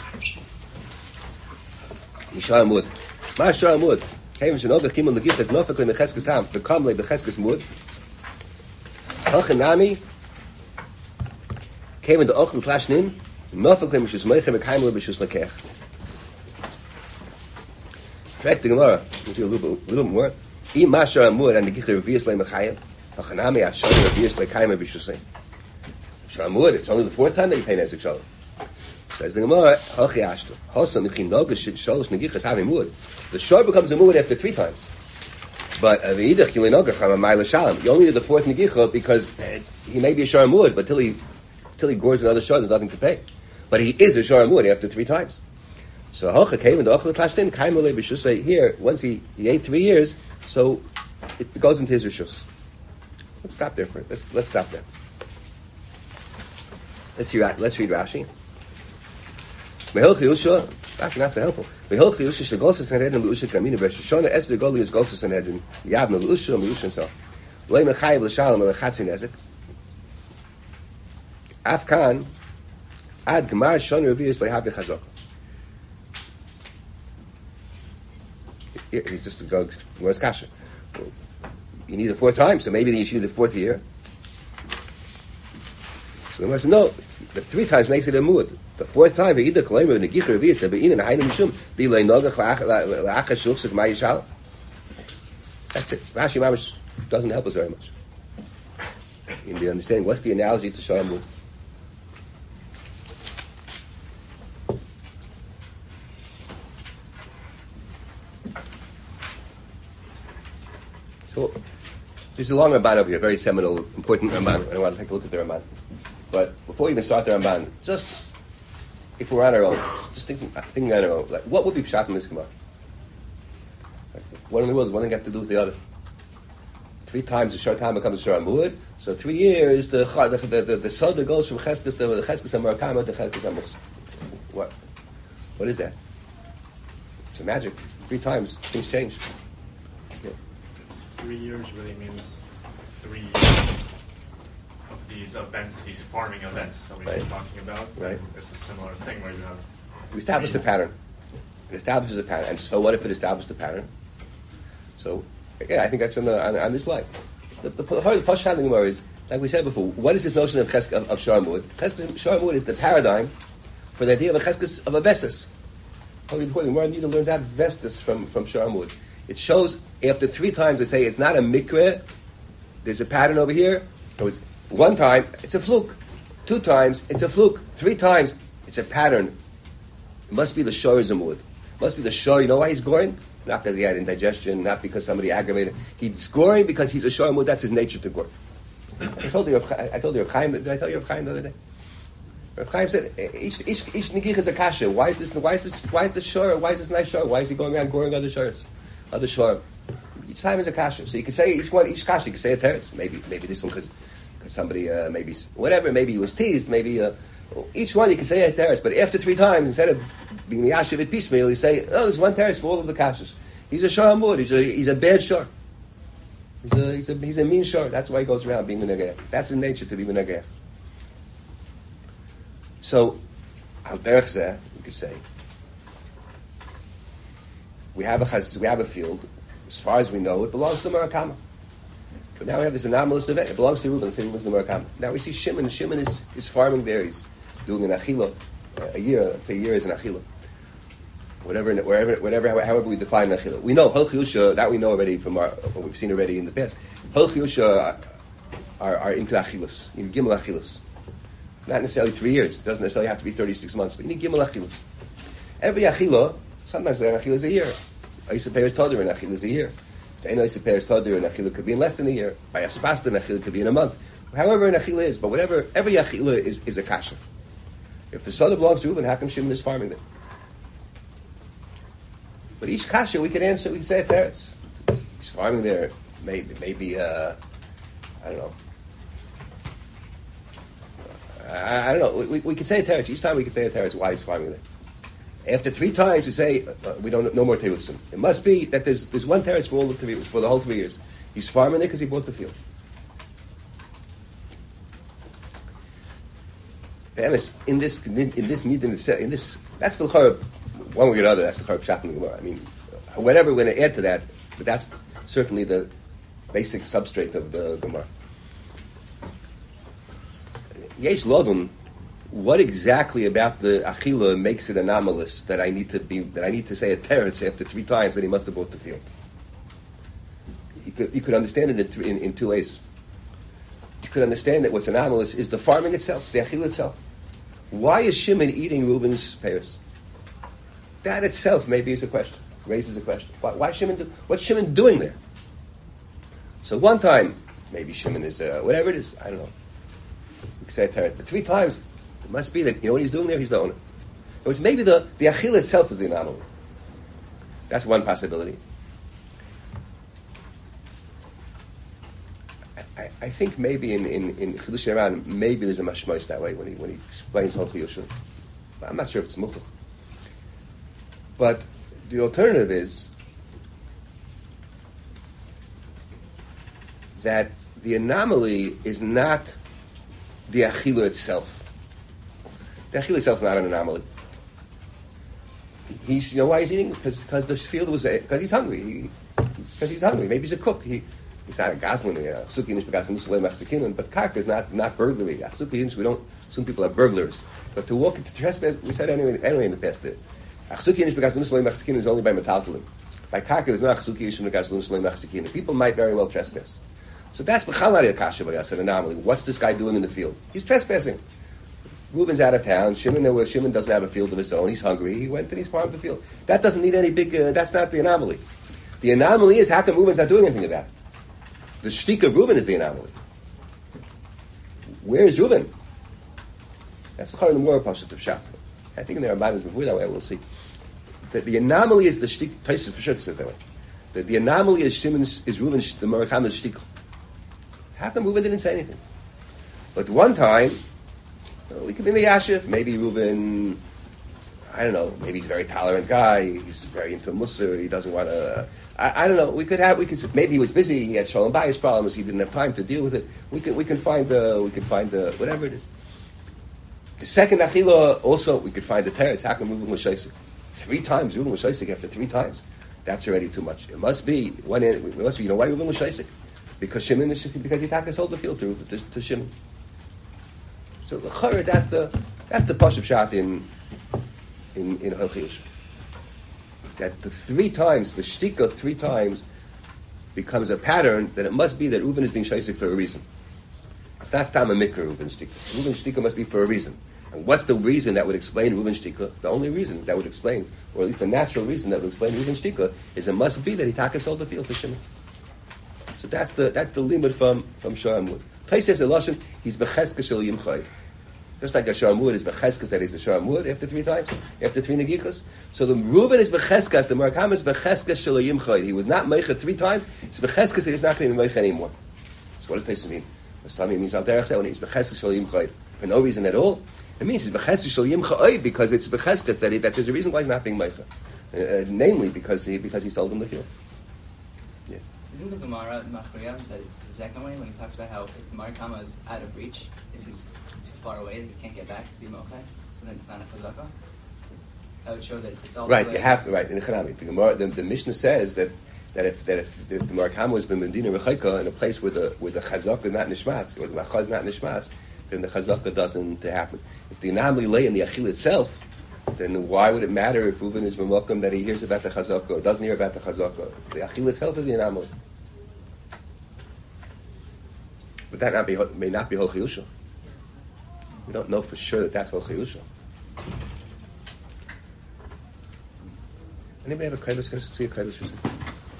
Yishar Amud. Ma Yishar Amud. Came to know the Kimon Legichas Nofakle Mecheskes Tam, the Kamle Becheskes Mud. Hachanami came into Ochel Klashnin, Nofakle Meshus Meiche Mekhaimle Beshus Lekech. Frag the Gemara, we'll do a little, a little more. I Masha Amud and the Gicher Revius Le Mechayim, Hachanami Ashar Revius Le Kaime Beshus. Shamud, it's only the fourth time that you pay Nezek Shalom. Says the Gemara, Hachi Ashto. Hosam Mechin Nogash Shalosh Negichas Havi Mud. The shor becomes a mud after three times. But uh, you only need the fourth negicha because uh, he may be a shor mud, but till he till he gores another shor, there's nothing to pay. But he is a shor mud after three times. So Hocha came and the Ochel Klashtin Kaimole B'Shusay here. Once he, he ate three years, so it goes into his rishus. Let's stop there for it. Let's let's stop there. Let's see. Let's read Rashi. Mehilchi Yusha, actually not so helpful. Mehilchi Yusha Shagosas and Edin Lusha Kamina Beshashona Esther Goli is Gosas and Edin Yavna Lusha Lusha and so. Lay Mechayev L'Shalom L'Chatzin Ezek. Afkan Ad Gemar Shon Revius Lehavi Chazok. He's just to go. Where's Kasha? You need the fourth time, so maybe you should do the fourth year. So the Gemara says no. The three times makes it a mud. The fourth time, either Kleimer and Gicher Revius, the Bein and Hainu Mishum, the Leinoga La'achas Shulchs of Mayishal. That's it. Rashi Mamish doesn't help us very much in the understanding. What's the analogy to Shalom Mud? So, this is a long Ramban over here, very seminal, important Ramban. I want to take a look at the Ramban. But before we even start the Ramban, just if we're on our own, just thinking, thinking on our own, like what would be pshat in this Gemara? Like, what in the world does one thing have to do with the other? Three times a short time becomes a shor amud, so three years the the the, the, the soda goes from cheskes to cheskes hamarkama to cheskes hamus. What? What is that? It's a magic. Three times things change. Yeah.
Three years really means three of these events, these farming events that we've
right.
been talking about.
Right.
It's a similar thing where you have...
We established a pattern. It establishes a pattern. And so what if it established a pattern? So, yeah, I think that's on, the, on, on this line. The, the, the, the Pashut in the Gemara is, like we said before, what is this notion of chesk, of, of Sharamud? Sharamud is the paradigm for the idea of a cheskes of a vestus. Holy important, the Gemara need to learn that vestus from, from Sharamud. It shows, after three times they say it's not a mikveh, there's a pattern over here. It was one time, it's a fluke. Two times, it's a fluke. Three times, it's a pattern. It must be the shor zamud. It must be the shor. You know why he's goring? Not because he had indigestion, not because somebody aggravated. He's goring because he's a shor zamud. That's his nature to gore. I told you, I told you, Reb Chaim, did I tell you Reb Chaim the other day? Reb Chaim said, each, each, each nigich is a kasha. Why is this, why is this, why is this shor? Why is this nice shor? Why is he going around goring other shors? Other shor? Each time is a kasha. So you can say each one, each kasha, you can say a teretz. Maybe, maybe this one because somebody, uh, maybe, whatever, maybe he was teased, maybe, uh, each one you can say a teretz. But after three times, instead of being miyashiv at piecemeal, you say, oh, there's one teretz for all of the kashas. He's a shor hamud. He's a, he's a bad shor. He's a, he's a, he's a mean shor. That's why he goes around being menageh. That's in nature to be menageh. So, al derech zeh, you could say, we have a chaz, we have a field. As far as we know, it belongs to the Murakama. But now we have this anomalous event. It belongs to Reuben. Say Reuben's the Murakama. Now we see Shimon. Shimon is, is farming there. He's doing an achila, a year. Let's say a year is an achila. Whatever, wherever, whatever, however we define an achila. We know Hol Chiyusha, that we know already from our, what we've seen already in the past. Hol Chiyusha are, are into achilas, you need gimel achilas. Not necessarily three years. It doesn't necessarily have to be thirty-six months, but you need gimel achilas. Every achila, sometimes an achila is a year. Isa Peres Todir and achila is a year. Ein Isa Peres Todir and achila could be in less than a year. By a spasta, an achila could be in a month. However an achila is, but whatever, every achila is, is a kasha. If the son belongs to Reuben, how come Shimon is farming there? But each kasha we can answer, we can say a teretz. He's farming there, maybe, maybe uh, I don't know. I, I don't know. We, we can say a teretz. Each time we can say a teretz why he's farming there. After three times we say, uh, we don't no more terutzim. It must be that there's there's one teretz for all the three, for the whole three years. He's farming there because he bought the field. In this in this in this in this, in this that's the chorb. One way or another, that's the chorb pshat in the Gemara. I mean, whatever we're going to add to that, but that's certainly the basic substrate of the Gemara. Yesh lodun. What exactly about the achila makes it anomalous that I need to be that I need to say a teretz after three times that he must have bought the field? You could you could understand it in, th- in, in two ways. You could understand that what's anomalous is the farming itself, the achila itself. Why is Shimon eating Reuben's pears? That itself maybe is a question, raises a question. Why, why Shimon? Do, what's Shimon doing there? So one time, maybe Shimon is uh, whatever it is. I don't know. You could say a teretz, but three times. It must be that, you know what he's doing there? He's the owner. It was maybe the, the achila itself is the anomaly. That's one possibility. I, I, I think maybe in, in, in Chidush Iran, maybe there's a mashmos that way when he when he explains Hol Chiyusha. I'm not sure if it's mukhlach. But the alternative is that the anomaly is not the achila itself. The achila itself is not an anomaly. He's, you know why he's eating? Because because the field was, because he's hungry. Because he, he's hungry. Maybe he's a cook. He, he's not a goslin. But karka is not, not burglary. We don't assume people are burglars. But to walk into trespass, we said anyway, anyway in the past, is only by metaltalin. By karka, there's no achsuki. People might very well trespass. So that's b'chalari akasha v'yas, an anomaly. What's this guy doing in the field? He's trespassing. Reuben's out of town. Shimon, there Shimon doesn't have a field of his own. He's hungry. He went and he's farmed the field. That doesn't need any big. Uh, that's not the anomaly. The anomaly is how come Reuben's not doing anything about it? The shtick of Reuben is the anomaly. Where is Reuben? That's the the more pashut of Shach. I think in the Ramban is before that way. We'll see. The, the anomaly is the shtick. Taisus for sure says that way. The, the anomaly is Shimon's is Reuben's the Murakama's shtick. How come Reuben didn't say anything? But one time. We could be Meyashiv. Maybe Reuben, I don't know, maybe he's a very tolerant guy. He's very into Musar. He doesn't want to, I, I don't know. We could have, we could, maybe he was busy. He had Shalom Bayis problems. He didn't have time to deal with it. We can, we can find the, we can find the, whatever it is. The second Achila, also, we could find the teretz. How can Reuben was shaisik? three times, Reuben was shaisik after three times. That's already too much. It must be one. It must be. You know why Reuben was shaisik? Because Shimon is because he taka sold the field to to, to Shimon. So the chayr, that's the that's the pashup shot in in in Hilchiyush. That the three times the shtika three times becomes a pattern. That it must be that Reuben is being shaisik for a reason. It's not stam a mikra Reuben shtika. Reuben shtika must be for a reason. And what's the reason that would explain Reuben shtika? The only reason that would explain, or at least the natural reason that would explain Reuben shtika, is it must be that he taka sold the field to Shimon. So that's the that's the limit from from Sharamud. Tais says Eloshin, he's becheska shel yimchai. Just like a Sharamud is becheska that he's a Sharamud after three times, after three negikas. So the Reuben is becheska, the Marakam is becheska shel yimchai. He was not meicha three times. It's becheska that he's not going to be meicha anymore. So what does Tais mean? What's Tami means al derech when he's becheska shel yimchai for no reason at all. It means he's becheska shel yimchai because it's becheska that he, that there's a reason why he's not being meicha, uh, namely because he because he sold him the field. Yeah.
Isn't the Gemara in Machriya that it's the second way when he talks about how if the Marikama is out of reach, if he's too far away that he can't get back to be Mochai, so then it's not a Chazaka? That would show that it's all
right. You have to right in the Chanami. The, Gemara, the, the Mishnah says that that if that if the, the Marikama has been Medina Rechaika in a place where the where the Chazaka is not Nishmas or the Machaz is not Nishmas, then the Chazaka doesn't happen. If the anomaly lay in the Achil itself, then why would it matter if Reuben is b'mokum that he hears about the Chazaka or doesn't hear about the Chazaka? The Achil itself is the anomaly. But that not be, may not be Holchiyusha. We don't know for sure that that's Holchiyusha. Anybody have a Kaibus? Can I see a Kaibus for a second?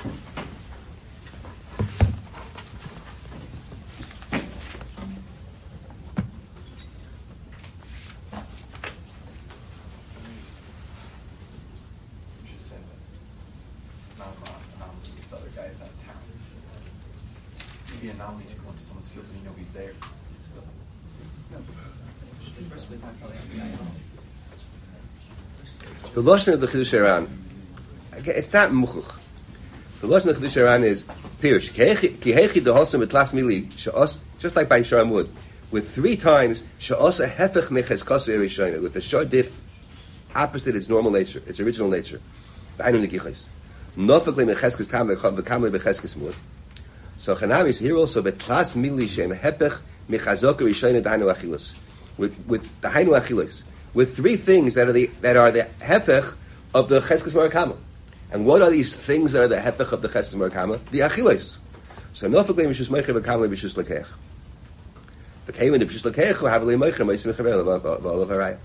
The Lashon of the Chidush Haran, it's not muchuch. The Lashon of the Chidush Haran is Pirush. Ki hechi dehosam etlas mili she'os, just like by Sharamud, with three times she'os a hefech mecheskasa erishayna, with the shor did opposite its normal nature, its original nature. V'aynu negichos. Nofek le mecheskes tam v'kam le mecheskes mud. So Chanami is here also betlas mili shem hefech mechazok erishayna dainu achilos. With with the hainu achilos. With three things that are the that are the hefech of the cheskes marakama, and what are these things that are the hefech of the cheskes marakama? The achilos. So nofeklei mishus meicher v'kamlei mishus lekeich. V'keimen the mishus lekeich will have a meicher meisim mechavel v'olav haraya.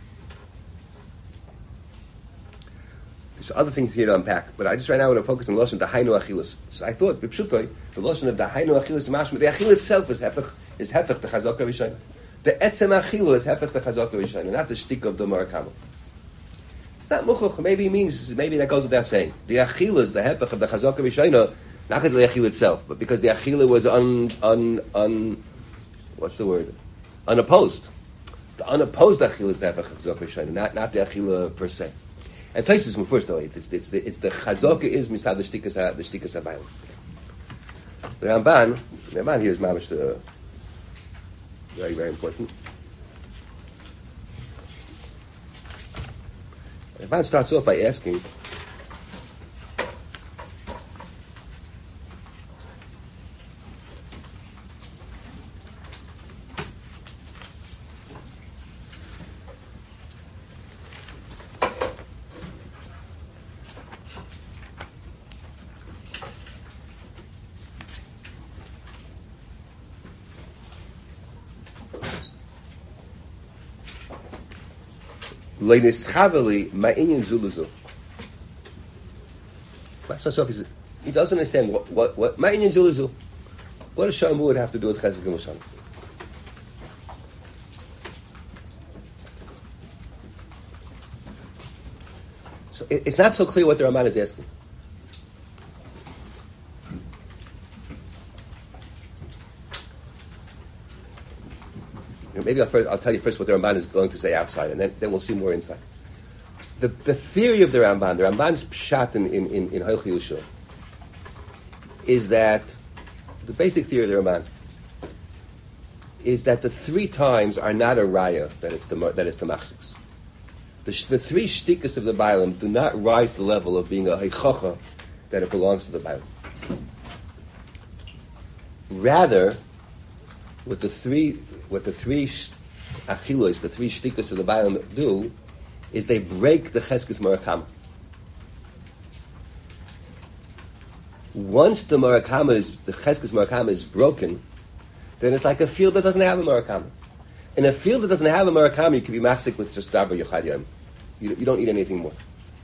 There's other things here to unpack, but I just right now want to focus on the lashon dahainu achilos. So I thought b'pshutoi the lashon of dahainu achilos mashma the achil itself is hefech is hefech the chazaka v'shayna. The etzem achilo is hefech the chazaka v'shayna, not the shtik of the marakama. It's not muchuch. Maybe it means maybe that goes without saying. The achila is the hefech of the chazaka v'shayna, not because of the achila itself, but because the achila was un un un what's the word? Unopposed. The unopposed achila is the hefech of chazaka v'shayna, not not the achila per se. And Taisus first though it's it's the it's the chazaka is misad the shtikas the shtikas habayim. The Ramban, the Ramban here is mamish the. Very, very important. Ramban starts off by asking, Leinishaveli ma'inyan zuluzu. He doesn't understand what what what ma'inyan zuluzu. What does Sharamud have to do with Chesed Gimel? So it, it's not so clear what the Ramban is asking. Maybe I'll, first, I'll tell you first what the Ramban is going to say outside, and then, then we'll see more inside. The, the theory of the Ramban, the Ramban's pshat in, in, in, in Hilchiyush, is that, the basic theory of the Ramban, is that the three times are not a raya that it's the, that it's the machzis. The, sh- the three shtikas of the Bailam do not rise to the level of being a heichacha that it belongs to the Bailam. Rather, what the three, what the three sh- achilos, the three shtikas of the Bailam do, is they break the cheskes marakama. Once the marakama is, the cheskes marakama is broken, then it's like a field that doesn't have a marakama. In a field that doesn't have a marakama, you can be machzik with just dabar yochad yom. You, you don't need anything more.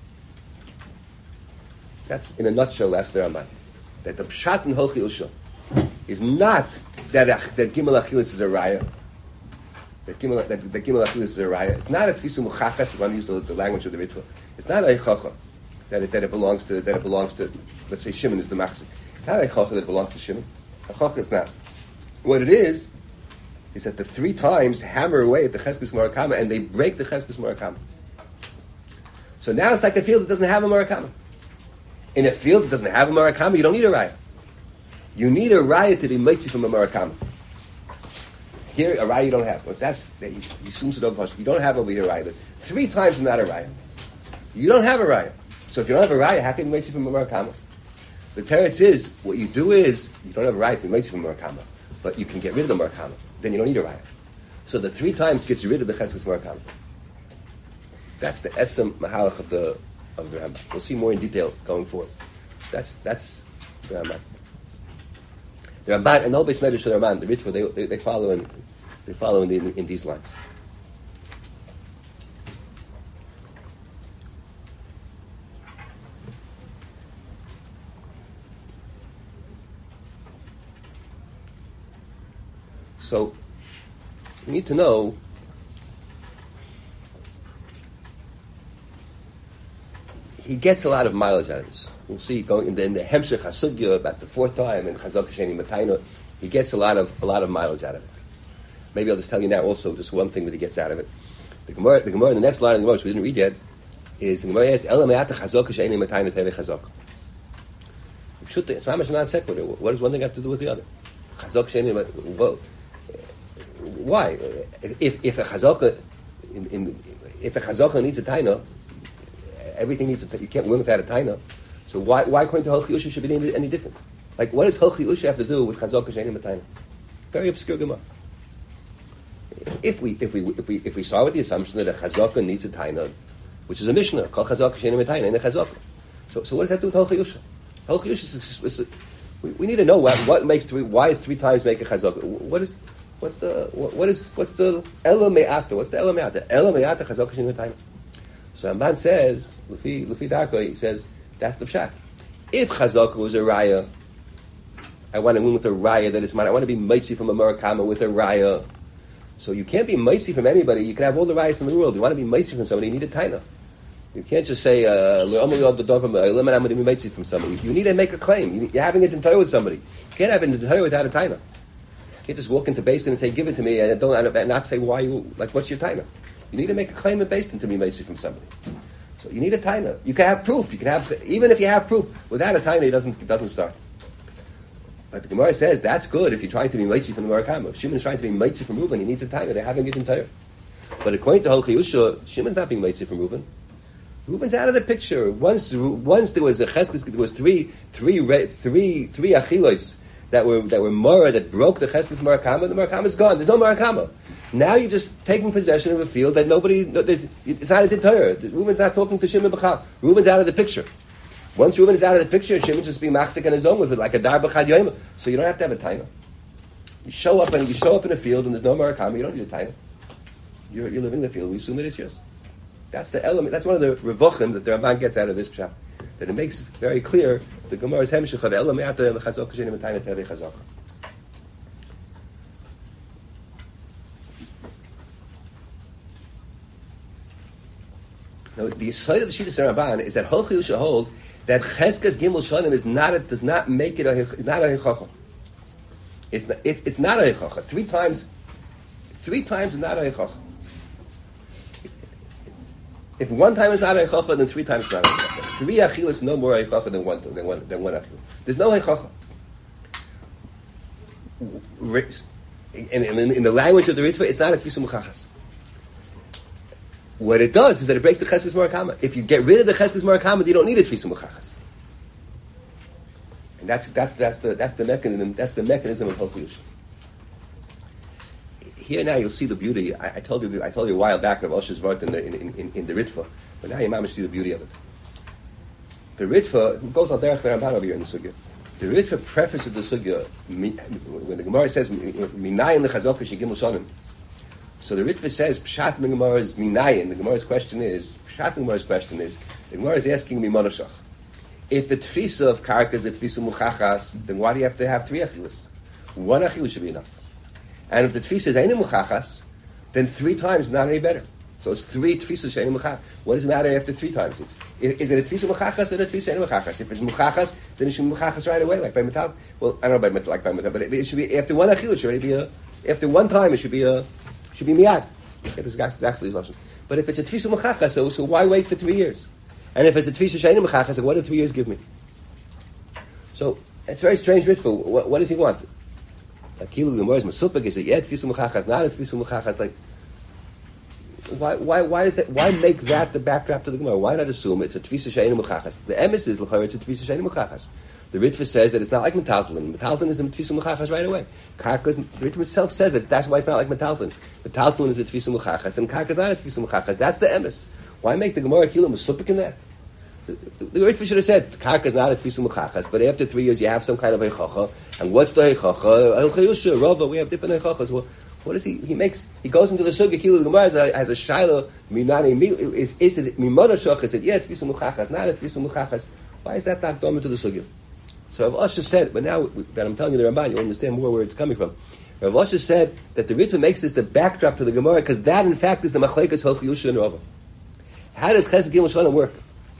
That's, in a nutshell, that's the Ramban. That the pshat in Holchi Usha is not that, that Gimel Achilis is a raya. That Gimel, that, that Gimel Achilis is a raya. It's not a Tfisu Muchachas, if you want to use the, the language of the ritual. It's not a Chacha that it, that it belongs to, that it belongs to, let's say Shimon is the machzik. It's not a Chacha that it belongs to Shimon. A Chacha is not. What it is, is that the three times hammer away at the Cheskes Marakama and they break the Cheskes Marakama. So now it's like a field that doesn't have a Marakama. In a field that doesn't have a Marakama, you don't need a raya. You need a raya to be mitzi from a Marakama. Here, a raya you don't have. Well, that's, he assumes it over. You don't have over here a raya. Three times is not a raya. You don't have a raya. So if you don't have a raya, how can you mitzi from a Marakama? The teretz is, what you do is, you don't have a raya to be mitzi from a Marakama, but you can get rid of the Marakama. Then you don't need a raya. So the three times gets rid of the Cheskes Marakama. That's the etzem mahalach of the of the Rambam. We'll see more in detail going forward. That's that's the Rambam. The Ramban and the whole base medrash of the Ramban, the ritual, they, they they follow in they follow in, the, in these lines. So we need to know he gets a lot of mileage out of this. We'll see going in the, in the Hemshech Hasugya about the fourth time in Chazak Sheni Matayna, he gets a lot of a lot of mileage out of it. Maybe I'll just tell you now also just one thing that he gets out of it. The Gemara, the Gemara, the next line of the Gemara, which we didn't read yet, is the Gemara asks, "Ela me'ata Chazak Sheni Matayna teve Chazak." It's not much non sequitur. What does one thing have to do with the other? Chazak Sheni, well, why? If if a Chazaka in, in, if a Chazaka needs a taina, everything needs a, you can't win without a taina. So why, why according to Holchi Usha should be any, any different? Like, what does Holchi Usha have to do with Chazaka Sheni Matayna? Very obscure Gemara. If we if we if we if we start with the assumption that a Chazaka needs a taina, which is a Mishnah called Chazaka Sheni Matayna and a Chazaka, so so what does that do with Holchi Usha? Holchi Usha is, is, is, is we, we need to know what, what makes three. Why is three times make a Chazaka? What is what's the what, what is what's the Ela Me'ata? What's the Ela Me'ata? Ela Me'ata Chazaka Sheni Matayna. So Ramban says, Lufi Lufi Darko, he says that's the pshat. If Chazaka was a raya, I want to win with a raya that is mine. I want to be mitzi from a Murakama with a raya. So you can't be mitzi from anybody. You can have all the rayas in the world. You want to be mitzi from somebody, you need a taina. You can't just say, uh, I'm going to be mitzi from somebody. You need to make a claim. You're having it in Torah with somebody. You can't have it in Torah without a taina. You can't just walk into Beis Din and say, give it to me, and don't and not say why you, like, what's your taina? You need to make a claim in Beis Din to be mitzi from somebody. So you need a taina. You can have proof. You can have, even if you have proof, without a taina, it doesn't, it doesn't start. But the Gemara says that's good if you're trying to be mitzi from the Murakama. Shimon is trying to be mitzi from Reuben. He needs a taina. They're having it in Torah. But according to Holchi Usha, Shimon's not being mitzi from Reuben. Reuben's out of the picture. Once, once there was a cheskes, there was three, three, three, three achilos that were that were mora that broke the cheskes Murakama. The Murakama's gone. There's no Murakama. Now you're just taking possession of a field that nobody. It's not a Torah. Reuben's not talking to Shimon B'chal. Reuben's out of the picture. Once Reuben is out of the picture, Shimon just be machzik on his own with it, like a dar b'chad yoyim. So you don't have to have a taina. You show up and you show up in a field and there's no Murakama. You don't need a taina. You're, you're living in the field. We assume that it's yours. That's the element. That's one of the revochim that the Ramban gets out of this pshat. That it makes very clear the Gemara's hemshich of elam me'ata and chazaka shenim taina tevi chazaka. Now, the side of the Shittas Ramban is that Holchi Usha hold that Cheskes Gimel Shanim is not a, does not make it a is not a hechacha. It's not, if it's not a hechacha, three times, three times is not a hechacha. If one time is not a hechacha, then three times is not a hechacha. Three achil is no more a hechacha than one than one than one achil. There's no hechacha. In, in, in the language of the Ritva, it's not a tfisum chachas. what it does is that it breaks the cheskes marakama. If you get rid of the cheskes marakama, you don't need a tfisa muchachas. And that's that's that's the that's the mechanism that's the mechanism of Hilchos. Here now you'll see the beauty. I, I told you I told you a while back of Osher's Vart in the in, in, in the Ritva, but now you might see the beauty of it. The Ritva goes on derech Ramban over here in the sugya. The Ritva prefaces the sugya when the Gemara says minayin lechazaka shegimel shanim. So the Ritva says pshat in the Gemara is minayin. The Gemara's question is pshat in the Gemara's question is the Gemara is asking me monoshach. If the tfisa of karka is a tfisa muchachas, then why do you have to have three achilas? One achilus should be enough. And if the tfisa is any muchachas, then three times is not any better. So it's three tfisas she'eni muchachas. What does it matter after three times? It's, is it a tfisa muchachas or a tfisa she'eni muchachas? If it's muchachas, then it should be muchachas right away, like by metal. Well, I don't know by like by metal, but it, it should be after one achilus. It should already be a after one time. It should be a should be miyad. Okay, this is actually his lesson. But if it's a tfisa muchachas, so, so why wait for three years? And if it's a tfisa she'eni muchachas, what do three years give me? So it's very strange ritual. What, what does he want? Like Kilu the Gemara's Masupik is it yeah tfisa muchachas, not a tfisa muchachas. Like why why why is that? Why make that the backdrop to the Gemara? Why not assume it's a tfisa she'eni muchachas? The emes is l'chayr it's a tfisa she'eni muchachas. The Ritva says that it's not like metaltalin. Metaltalin is a tfisa muchachas right away. Karka, the Ritva himself says that that's why it's not like metaltalin. Metaltalin is a tfisa muchachas and karka is not a tfisa muchachas. That's the emes. Why make the Gemara Kilu Masupik in that? The, the Ritva should have said karka is not a tfisa muchachas, but after three years you have some kind of heichacha. And what's the heichacha? El chayusha, Rava. We have different heichachas. Well, what is he? He makes. He goes into the sugya. Kilu the Gemara as a, as a shaila. Minani is is it mimona shach? Is it yeah tfisa muchachas? Not a tfisa muchachas. Why is that not done to the sugya? So Rav Asher said, but now that I'm telling you the Ramban, you'll understand more where it's coming from. Rav Asher said that the Ritva makes this the backdrop to the Gemara because that in fact is the machlekes Hol Chiyusha and Rava. How does Chesed Gimel Shana work?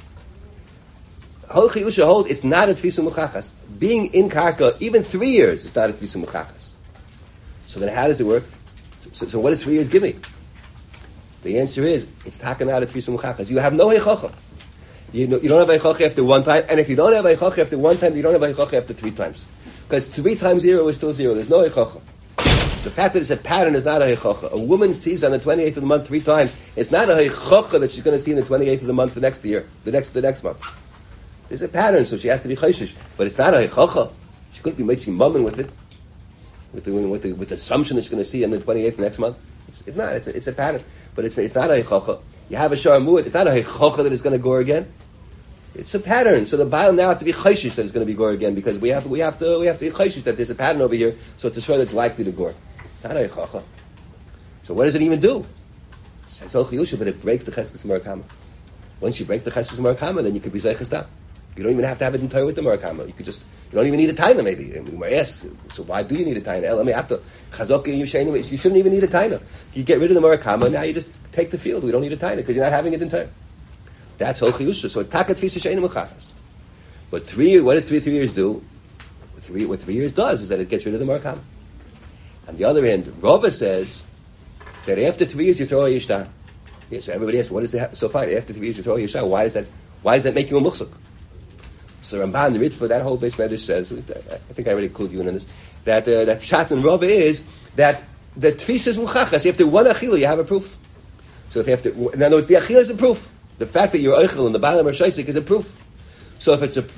Hol Chiyusha hold it's not a tfisa muchachas. Being in karka even three years is not a tfisa muchachas. So then how does it work? So, so what does three years give me? The answer is, it's taken out of tfisa muchachas. You have no heichacha. You, know, you don't have heichacha after one time, and if you don't have heichacha after one time, you don't have heichacha after three times. Because three times zero is still zero. There's no heichacha. The fact that it's a pattern is not a heichacha. A woman sees on the twenty-eighth of the month three times. It's not a heichacha that she's going to see on the twenty-eighth of the month the next year, the next the next month. There's a pattern, so she has to be chayshish. But it's not a heichacha. She couldn't be making mumming with it. With the, with the with the assumption that you're going to see on the twenty-eighth next month, it's, it's not. It's a, it's a pattern, but it's it's not a heichacha. You have a sharmuot. It's not a heichacha that is going to go again. It's a pattern. So the Baal now have to be chayshish that it's going to be gore again because we have we have to we have to be chayshish that there's a pattern over here. So it's a shor that's likely to gore. It's not a heichacha. So what does it even do? It says Hol Chiyusha, but it breaks the cheskes marakama. Once you break the cheskes marakama, then you could be zeiches down. You don't even have to have it entire with the marakama. You could just, you don't even need a taina maybe. And we might ask, so why do you need a taina? You shouldn't even need a taina. You get rid of the marakama, now you just take the field. We don't need a taina because you're not having it entire. That's Hol Chiyusha. So takat tfisa she'eni muchachas. But three, what does three three years do? What three, what three years does is that it gets rid of the marakama. On the other end, Rava says that after three years you throw a yishtar. Yeah, so everybody asks, what is that? So fine, after three years you throw a yishtar. Why does that? Why does that make you a muchsuk? So Ramban, the Ritva, that whole base medrash says, I think I already clued you in on this, that uh, that Pshat and Rava is that the tfisa is muchachas. After one achila, you have a proof. So if you have to, in other words, the achila is a proof. The fact that you're eichel in the bottom or shaisik is a proof. So if it's a,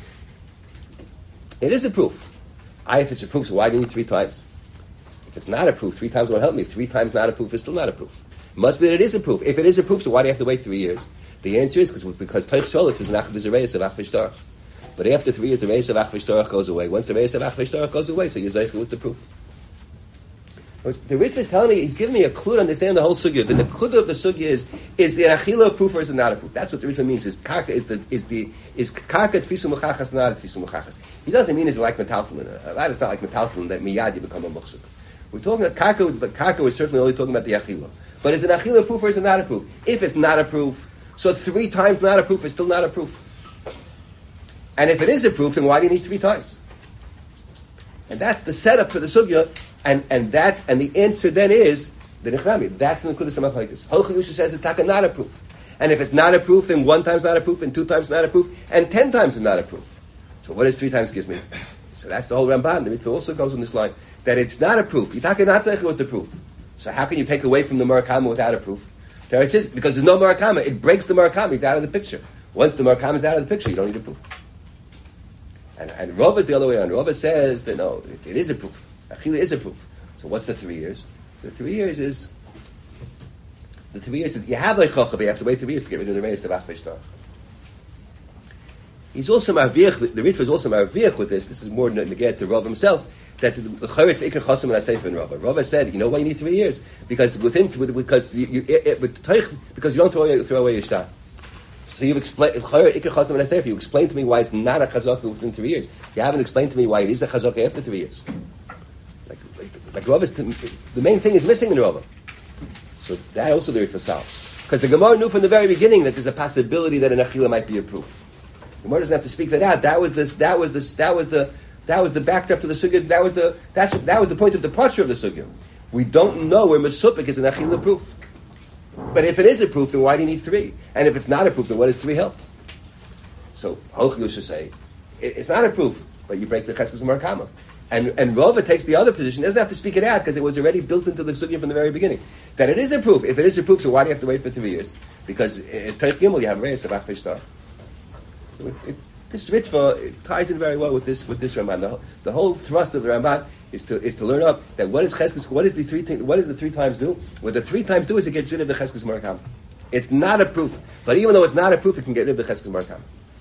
it is a proof. I, if it's a proof, so why do you need three times? If it's not a proof, three times won't help me. Three times not a proof is still not a proof. It must be that it is a proof. If it is a proof, so why do you have to wait three years? The answer is because because Teich Sholis is nachad zerayis of achvish darach. But after three years, the reis of achvish darach goes away. Once the reis of achvish darach goes away, so you're zeichel with the proof. The Ritva is telling me, he's giving me a clue to understand the whole sugya. Then the clue of the sugya is, is the achila a proof or is it not a proof? That's what the Ritva means, is karka is the, is the, is karka tfisu muchachas, not tfisu muchachas. He doesn't mean it's like metaltalin. That is not like metaltalin, that miyad you become a muchsuk. We're talking about karka, but karka was certainly only talking about the achila. But is an achila a proof or is it not a proof? If it's not a proof, so three times not a proof is still not a proof. And if it is a proof, then why do you need three times? And that's the setup for the sugya. And and that's and the answer then is the nechnami. That's the nekudas hamachlekes. Hol Chiyusha says it's taka not a proof, and if it's not a proof, then one time's not a proof, and two times not a proof, and ten times is not a proof. So what does three times give me? So that's the whole Ramban. The Ritva also goes on this line that it's not a proof. You taka not zeichel with the proof. So how can you take away from the marakama without a proof? Teretz is because there's no Marakama. It breaks the Marakama. He's out of the picture. Once the Marakama is out of the picture, you don't need a proof. And, and Rava is the other way around. Rava says that no, it, it is a proof. Achila is a proof. So what's the three years? The three years is the three years is you have a chocha, but you have to wait three years to get rid of the reis of achveshtar. He's also marviach. The, the Ritva is also marviach with this. This is more neged to Rava himself. That the charetz ikar chosim and asayf in Rava. Rava said, you know why you need three years? Because within because you, you it, it, because you don't throw away, throw away your shtar. So you've explained you explained to me why it's not a chazaka within three years. You haven't explained to me why it is a chazaka after three years. Like like, like Rava, the main thing is missing in Rava. So that also the Ritva solves. Because the Gemara knew from the very beginning that there's a possibility that an achila might be a proof. The Gemara doesn't have to speak that out. That was this. That was this. That was the. That was the backdrop to the sugya. That was the. That's that was the point of departure of the sugya. We don't know where Mesupik is an achila proof. But if it is a proof, then why do you need three? And if it's not a proof, then what does three help? So Hochlu should say, it, it's not a proof, but you break the Cheskes Marakama. And and Rava takes the other position. Doesn't have to speak it out because it was already built into the sugya from the very beginning. That it is a proof. If it is a proof, so why do you have to wait for three years? Because in Teich Gimel you have Reis of Achveshtar. So it, it, this Ritva it ties in very well with this with this Ramban. The, the whole thrust of the Ramban is to is to learn up that what is Cheskes, what is the three th- what does the three times do? What the three times do is it gets rid of the Cheskes Marakam. It's not a proof, but even though it's not a proof, it can get rid of the Cheskes Marakam.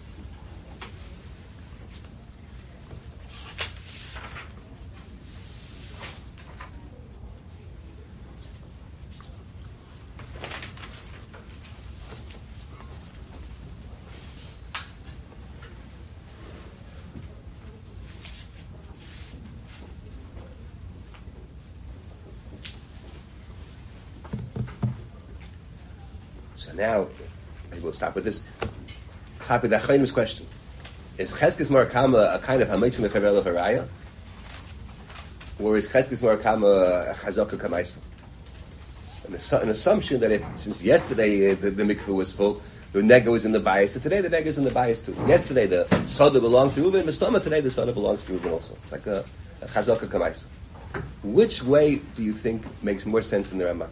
Now, maybe we'll stop with this. Stop with the Chaim's question. Is Cheskes Marakama a kind of Hamitzim Mechavel of Haraya? Or is Cheskes Marakama a Chazaka Kamaisa? An assumption that if, since yesterday uh, the, the mikveh was full, the nega was in the bias, so today the nega is in the bias too. Yesterday the Soda belonged to Reuven, Mistama today the Soda belongs to Reuven also. It's like a, a Chazaka Kamaisa. Which way do you think makes more sense in the Ramah?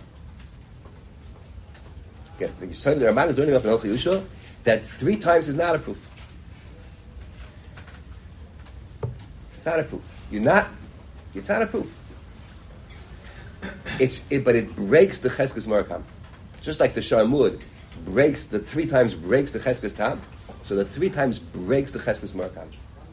You said the Ramban is learning up in Hilchos Yerusha that three times is not a proof. It's not a proof. You're not. It's not a proof. It's it, but it breaks the Cheskes Marakam, just like the Sharmud breaks the three times breaks the Cheskes Tam. So the three times breaks the Cheskes Marakam.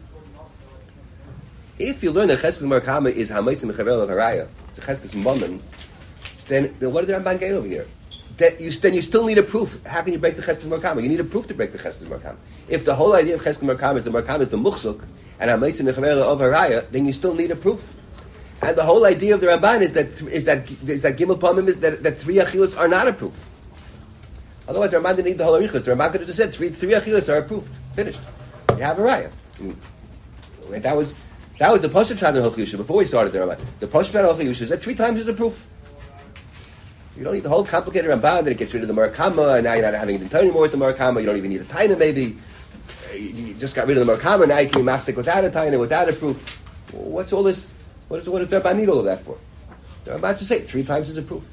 If you learn that Cheskes Marakam is Hamitzim Mechavel of Haraya, it's a Cheskes Mammon, then then what did the Ramban get over here? That you, then you still need a proof. How can you break the Cheskes Marakama? You need a proof to break the Cheskes Marakama. If the whole idea of Cheskes Marakama is the Marakama is the Muchzuk, and Hamitzim Mechavel of Haraya, then you still need a proof. And the whole idea of the Ramban is that is that is that Gimel Pamim is that, that three Achilas are not a proof. Otherwise, the Ramban didn't need the whole Arichas. The Ramban could have just said three three Achilas are approved. Finished. You have a Raya. I mean, that was that was the Pashat Shad in Hilchos Yerusha before we started the Ramban. The Pashat Shad in Hilchos Yerusha is that three times is a proof. You don't need the whole complicated Ramban that it gets rid of the Marakama, and now you're not having to turn anymore with the Marakama. You don't even need a Taina, maybe. You just got rid of the Marakama, now you can be Machzik without a Taina, without a proof. What's all this? What, is, what does the Ramban need all of that for? The Ramban should say three times is a proof.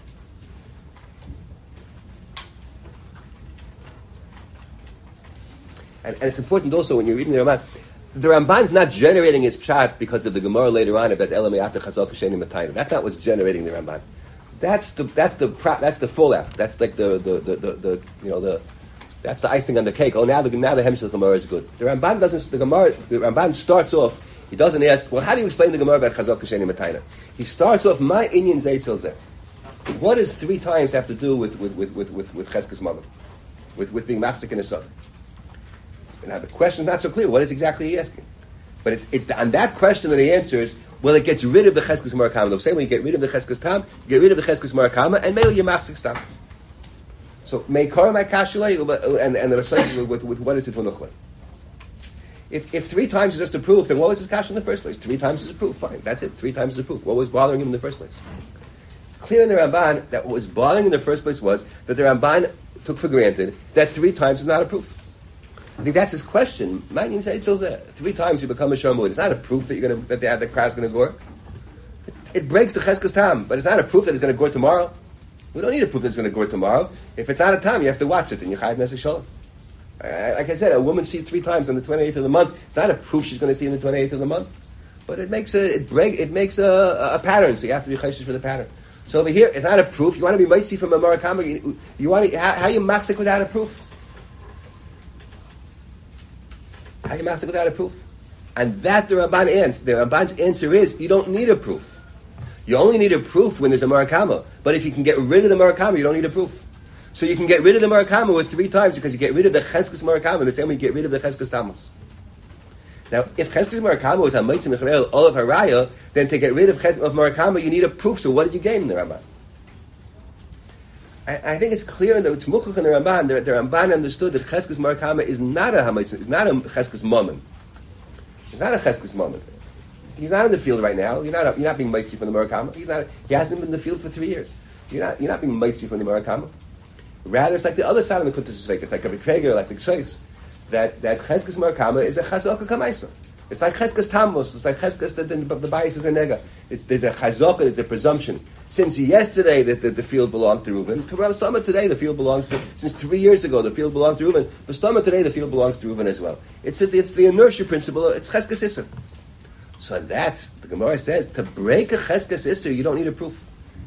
And, and it's important also when you're reading the Ramban, the Ramban's not generating his pshat because of the Gemara later on about Elameyata Chazal Kasheni Matayna. That's not what's generating the Ramban. That's the that's the that's the fallout. That's like the the, the, the, the you know the that's the icing on the cake. Oh, now the now the Hemshel Gemara is good. The Ramban doesn't. The Gemara the Ramban starts off. He doesn't ask. Well, how do you explain the Gemara about Chazal Kasheni Matayna? He starts off my Inyan Zaytzel Zeh. What does three times have to do with with with with with, with Cheskes Mother, with with being Machzik in a son? And now the question is not so clear. What is exactly he asking? But it's it's the, on that question that he answers. Well, it gets rid of the Cheskes Marakama. They'll say when you get rid of the Cheskes Tam, you get rid of the Cheskes Marakama, and Mele Yemachzik Tam. So, Meikar Makashulay, and and the association with, with what is it Hunuchle? If if three times is just a proof, then what was his kash in the first place? Three times is a proof, fine. That's it. Three times is a proof. What was bothering him in the first place? It's clear in the Ramban that what was bothering him in the first place was that the Ramban took for granted that three times is not a proof. I think that's his question. Three times you become a Sharmud. It's not a proof that you're going to that the, the crowd's going to gore. It, it breaks the Cheskes Tam, but it's not a proof that it's going to gore tomorrow. We don't need a proof that it's going to go tomorrow. If it's out of time, you have to watch it, and you chayav nefesh shalom. Like I said, a woman sees three times on the twenty-eighth of the month. It's not a proof she's going to see in the twenty-eighth of the month, but it makes a it break it makes a, a pattern. So you have to be chayshish for the pattern. So over here, it's not a proof. You want to be mitzi from a marakama. You, you want to, how, how you machzik without a proof? How you machzik without a proof? And that the Ramban answer, the Ramban's answer is you don't need a proof. You only need a proof when there's a marakama. But if you can get rid of the marakama, you don't need a proof. So you can get rid of the marakama with three times because you get rid of the cheskes marakama the same way you get rid of the cheskes tammuz. Now, if cheskes marakama was ha'maitzim mecharel all of haraya, then to get rid of cheskes of marakama, you need a proof. So what did you gain in the Ramban? I, I think it's clear in the Tzmuchach and the Ramban that the Ramban understood that cheskes marakama is not a ha'maitzim, it's not a cheskes moment. It's not a cheskes moment. He's not in the field right now. You're not. You're not being mitzi from the Murakama. He's not. He hasn't been in the field for three years. You're not. You're not being mitzi from the Murakama. Rather, it's like the other side of the Kuntus Sveik. It's like a Bekreger, like the Gseis. That that Cheskes Murakama is a Chazaka Kamaisa. It's like Cheskes Tammuz. It's like Cheskes that the, the bias is a nega. It's there's a Chazaka. It's a presumption. Since yesterday that the, the field belonged to Reuben, Stama today the field belongs to. Since three years ago the field belonged to Reuben, but Stama today the field belongs to Reuben as well. It's the, it's the inertia principle. It's Cheskes Issa. So that's, the Gemara says, to break a cheskes isser, you don't need a proof.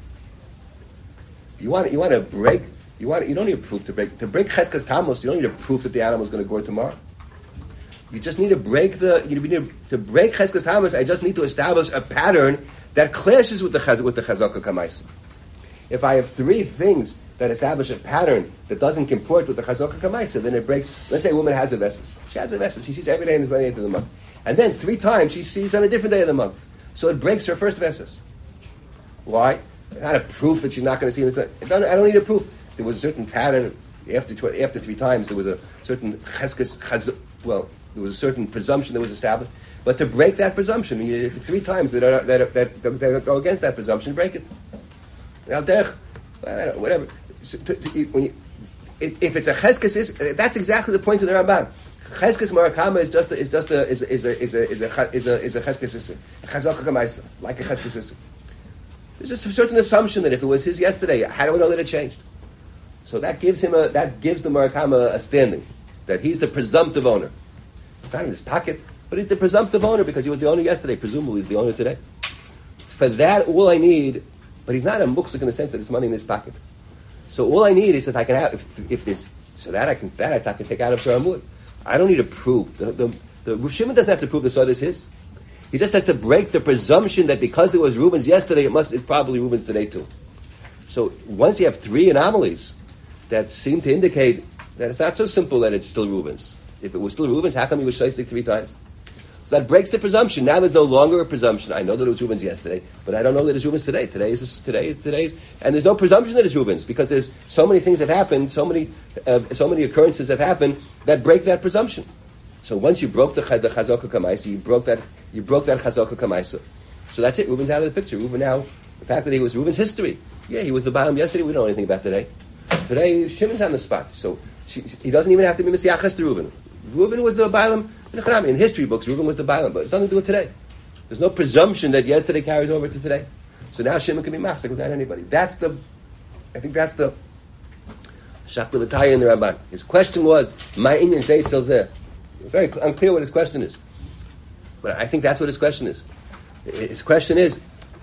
You want, you want to break, you want, you don't need a proof to break. To break cheskes tammuz, you don't need a proof that the animal is going to go tomorrow. You just need to break the, you need to, to break cheskes tammuz, I just need to establish a pattern that clashes with the chaz, with the chazaka kamaisa. If I have three things that establish a pattern that doesn't comport with the chazaka kamaisa, then it breaks. Let's say a woman has a vesses. She has a vesses. She sees every day in the twenty-eighth of the month. And then three times she sees on a different day of the month. So it breaks her first vesses. Why? It's not a proof that she's not going to see in the twenty. I don't need a proof. There was a certain pattern after tw- after three times. There was a certain cheskes, chaz, well, there was a certain presumption that was established. But to break that presumption, you, three times that, are, that, are, that, that, that go against that presumption, break it. Whatever. So, to, to, when you, if it's a cheskes, that's exactly the point of the Ramban. Cheskes marakama is just a, is just a is a, is a is a is a is a is a cheskes issue, a chazaka kamaisa, like a cheskes issue. There's just a certain assumption that if it was his yesterday, how do we know that it changed? So that gives him a that gives the marakama a standing that he's the presumptive owner. It's not in his pocket, but he's the presumptive owner because he was the owner yesterday. Presumably, he's the owner today. For that, all I need, but he's not a muksuk in the sense that it's money in his pocket. So all I need is if I can have if if there's so that I can that I can take out of Sharamud. I don't need to prove. The, the, the Shimon doesn't have to prove the sod is his. He just has to break the presumption that because it was Reuben's yesterday, it must it's probably Reuben's today too. So once you have three anomalies that seem to indicate that it's not so simple that it's still Reuben's. If it was still Reuben's, how come he was shaisik three times? So that breaks the presumption. Now there's no longer a presumption. I know that it was Reuben's yesterday, but I don't know that it's Reuben's today. Today is today, today, and there's no presumption that it's Reuben's because there's so many things that happened, so many, uh, so many occurrences that happened that break that presumption. So once you broke the, the chazaka kamaisa, you broke that, you broke that chazaka kamaisa. So that's it. Reuben's out of the picture. Reuben now, the fact that he was Reuben's history. Yeah, he was the Balaam yesterday. We don't know anything about today. Today, Shimon's on the spot. So she, he doesn't even have to be Messiachas to Reuben. Reuben was the Balaam. In history books, Reuben was the Balaam, but it's nothing to do with today. There's no presumption that yesterday carries over to today. So now Shimon can be machzik without anybody. That's the, I think that's the Shakla V'taya in the Ramban. His question was, "My inyan say still there." Very unclear what his question is, but I think that's what his question is. His question is,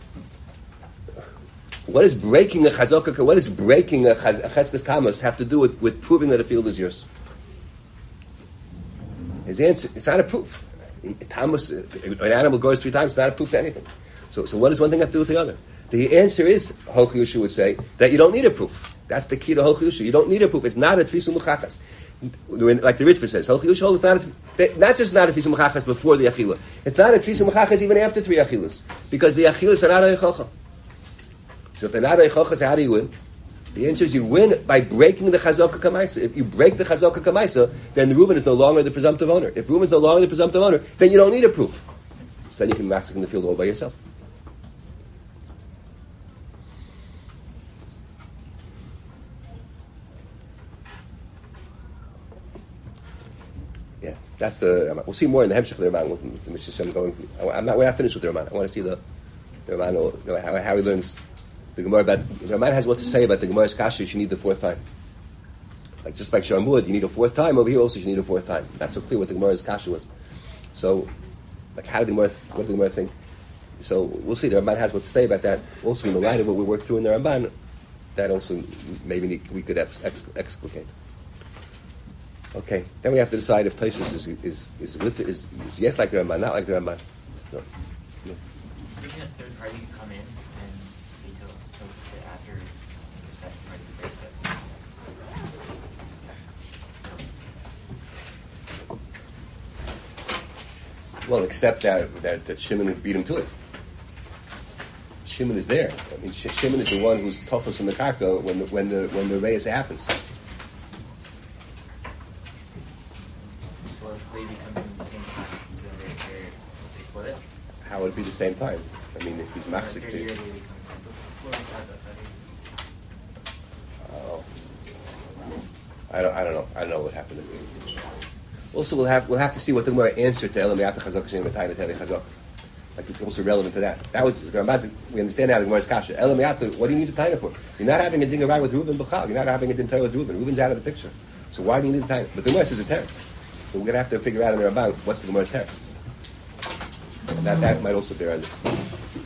what is breaking a chazaka? What is breaking a cheskes tammuz have to do with, with proving that a field is yours? His answer, it's not a proof. Tammuz, an animal goes three times, it's not a proof to anything. So, so what does one thing have to do with the other? The answer is, Hol Chiyusha would say, that you don't need a proof. That's the key to Hol Chiyusha. You don't need a proof. It's not a tfisu muchachas. Like the Ritva says, Hol Chiyusha is not a, not just not a tfisu muchachas before the achila. It's not a tfisu muchachas even after three achilas. Because the achilas are not a echocha. So if they're not a echocha, how do you win? The answer is you win by breaking the chazaka kamaisa. If you break the chazaka kamaisa, then Reuben is no longer the presumptive owner. If Reuben is no longer the presumptive owner, then you don't need a proof. So then you can max in the field all by yourself. Yeah, that's the. We'll see more in the Hemshech of the Ramban with the Mishnah Shem going. I'm not. We're not finished with the Ramban. I want to see the, the Ramban, how, how he learns The Gemara about the Ramban has what to say about the Gemara's kasha. You need the fourth time. Like just like Sharmud, you need a fourth time. Over here also, you need a fourth time. That's so clear what the Gemara's kasha was. So, like, how did the Gemara? What did the Gemara think? So we'll see. The Ramban has what to say about that. Also, in the light of what we worked through in the Ramban, that also maybe we could ex- ex- explicate. Okay, then we have to decide if Tosfos is is is with is, is yes like the Ramban, not like the Ramban. No. No.
Thinking a third party can come in and veto to after the second party breaks it.
Well, except that that, that Shimon beat him to it. Shimon is there. I mean, Sh- Shimon is the one who's toughest in the karka when the when the when the reyes happens.
So if they become in the same time, so they they they split it.
How would it be the same time? I mean, if he's
Or the
maxik
third
to
year
you.
they become before we had the
Oh. I don't. I don't know. I don't know what happened. Also, we'll have we'll have to see what the Gemara answered to Elam Yata Chazak Shem Matayna Teli Chazak. Like it's also relevant to that. That was the Ramban. We understand now the Gemara's kasha. Elam Yata. What do you need a taina for? You're not having a ding around with Reuben B'chal. You're not having a din Torah with Reuben. Reuben's out of the picture. So why do you need a taina? But the Gemara says a teretz. So we're gonna have to figure out in the Ramban what's the Gemara's teretz. And that that might also bear on this.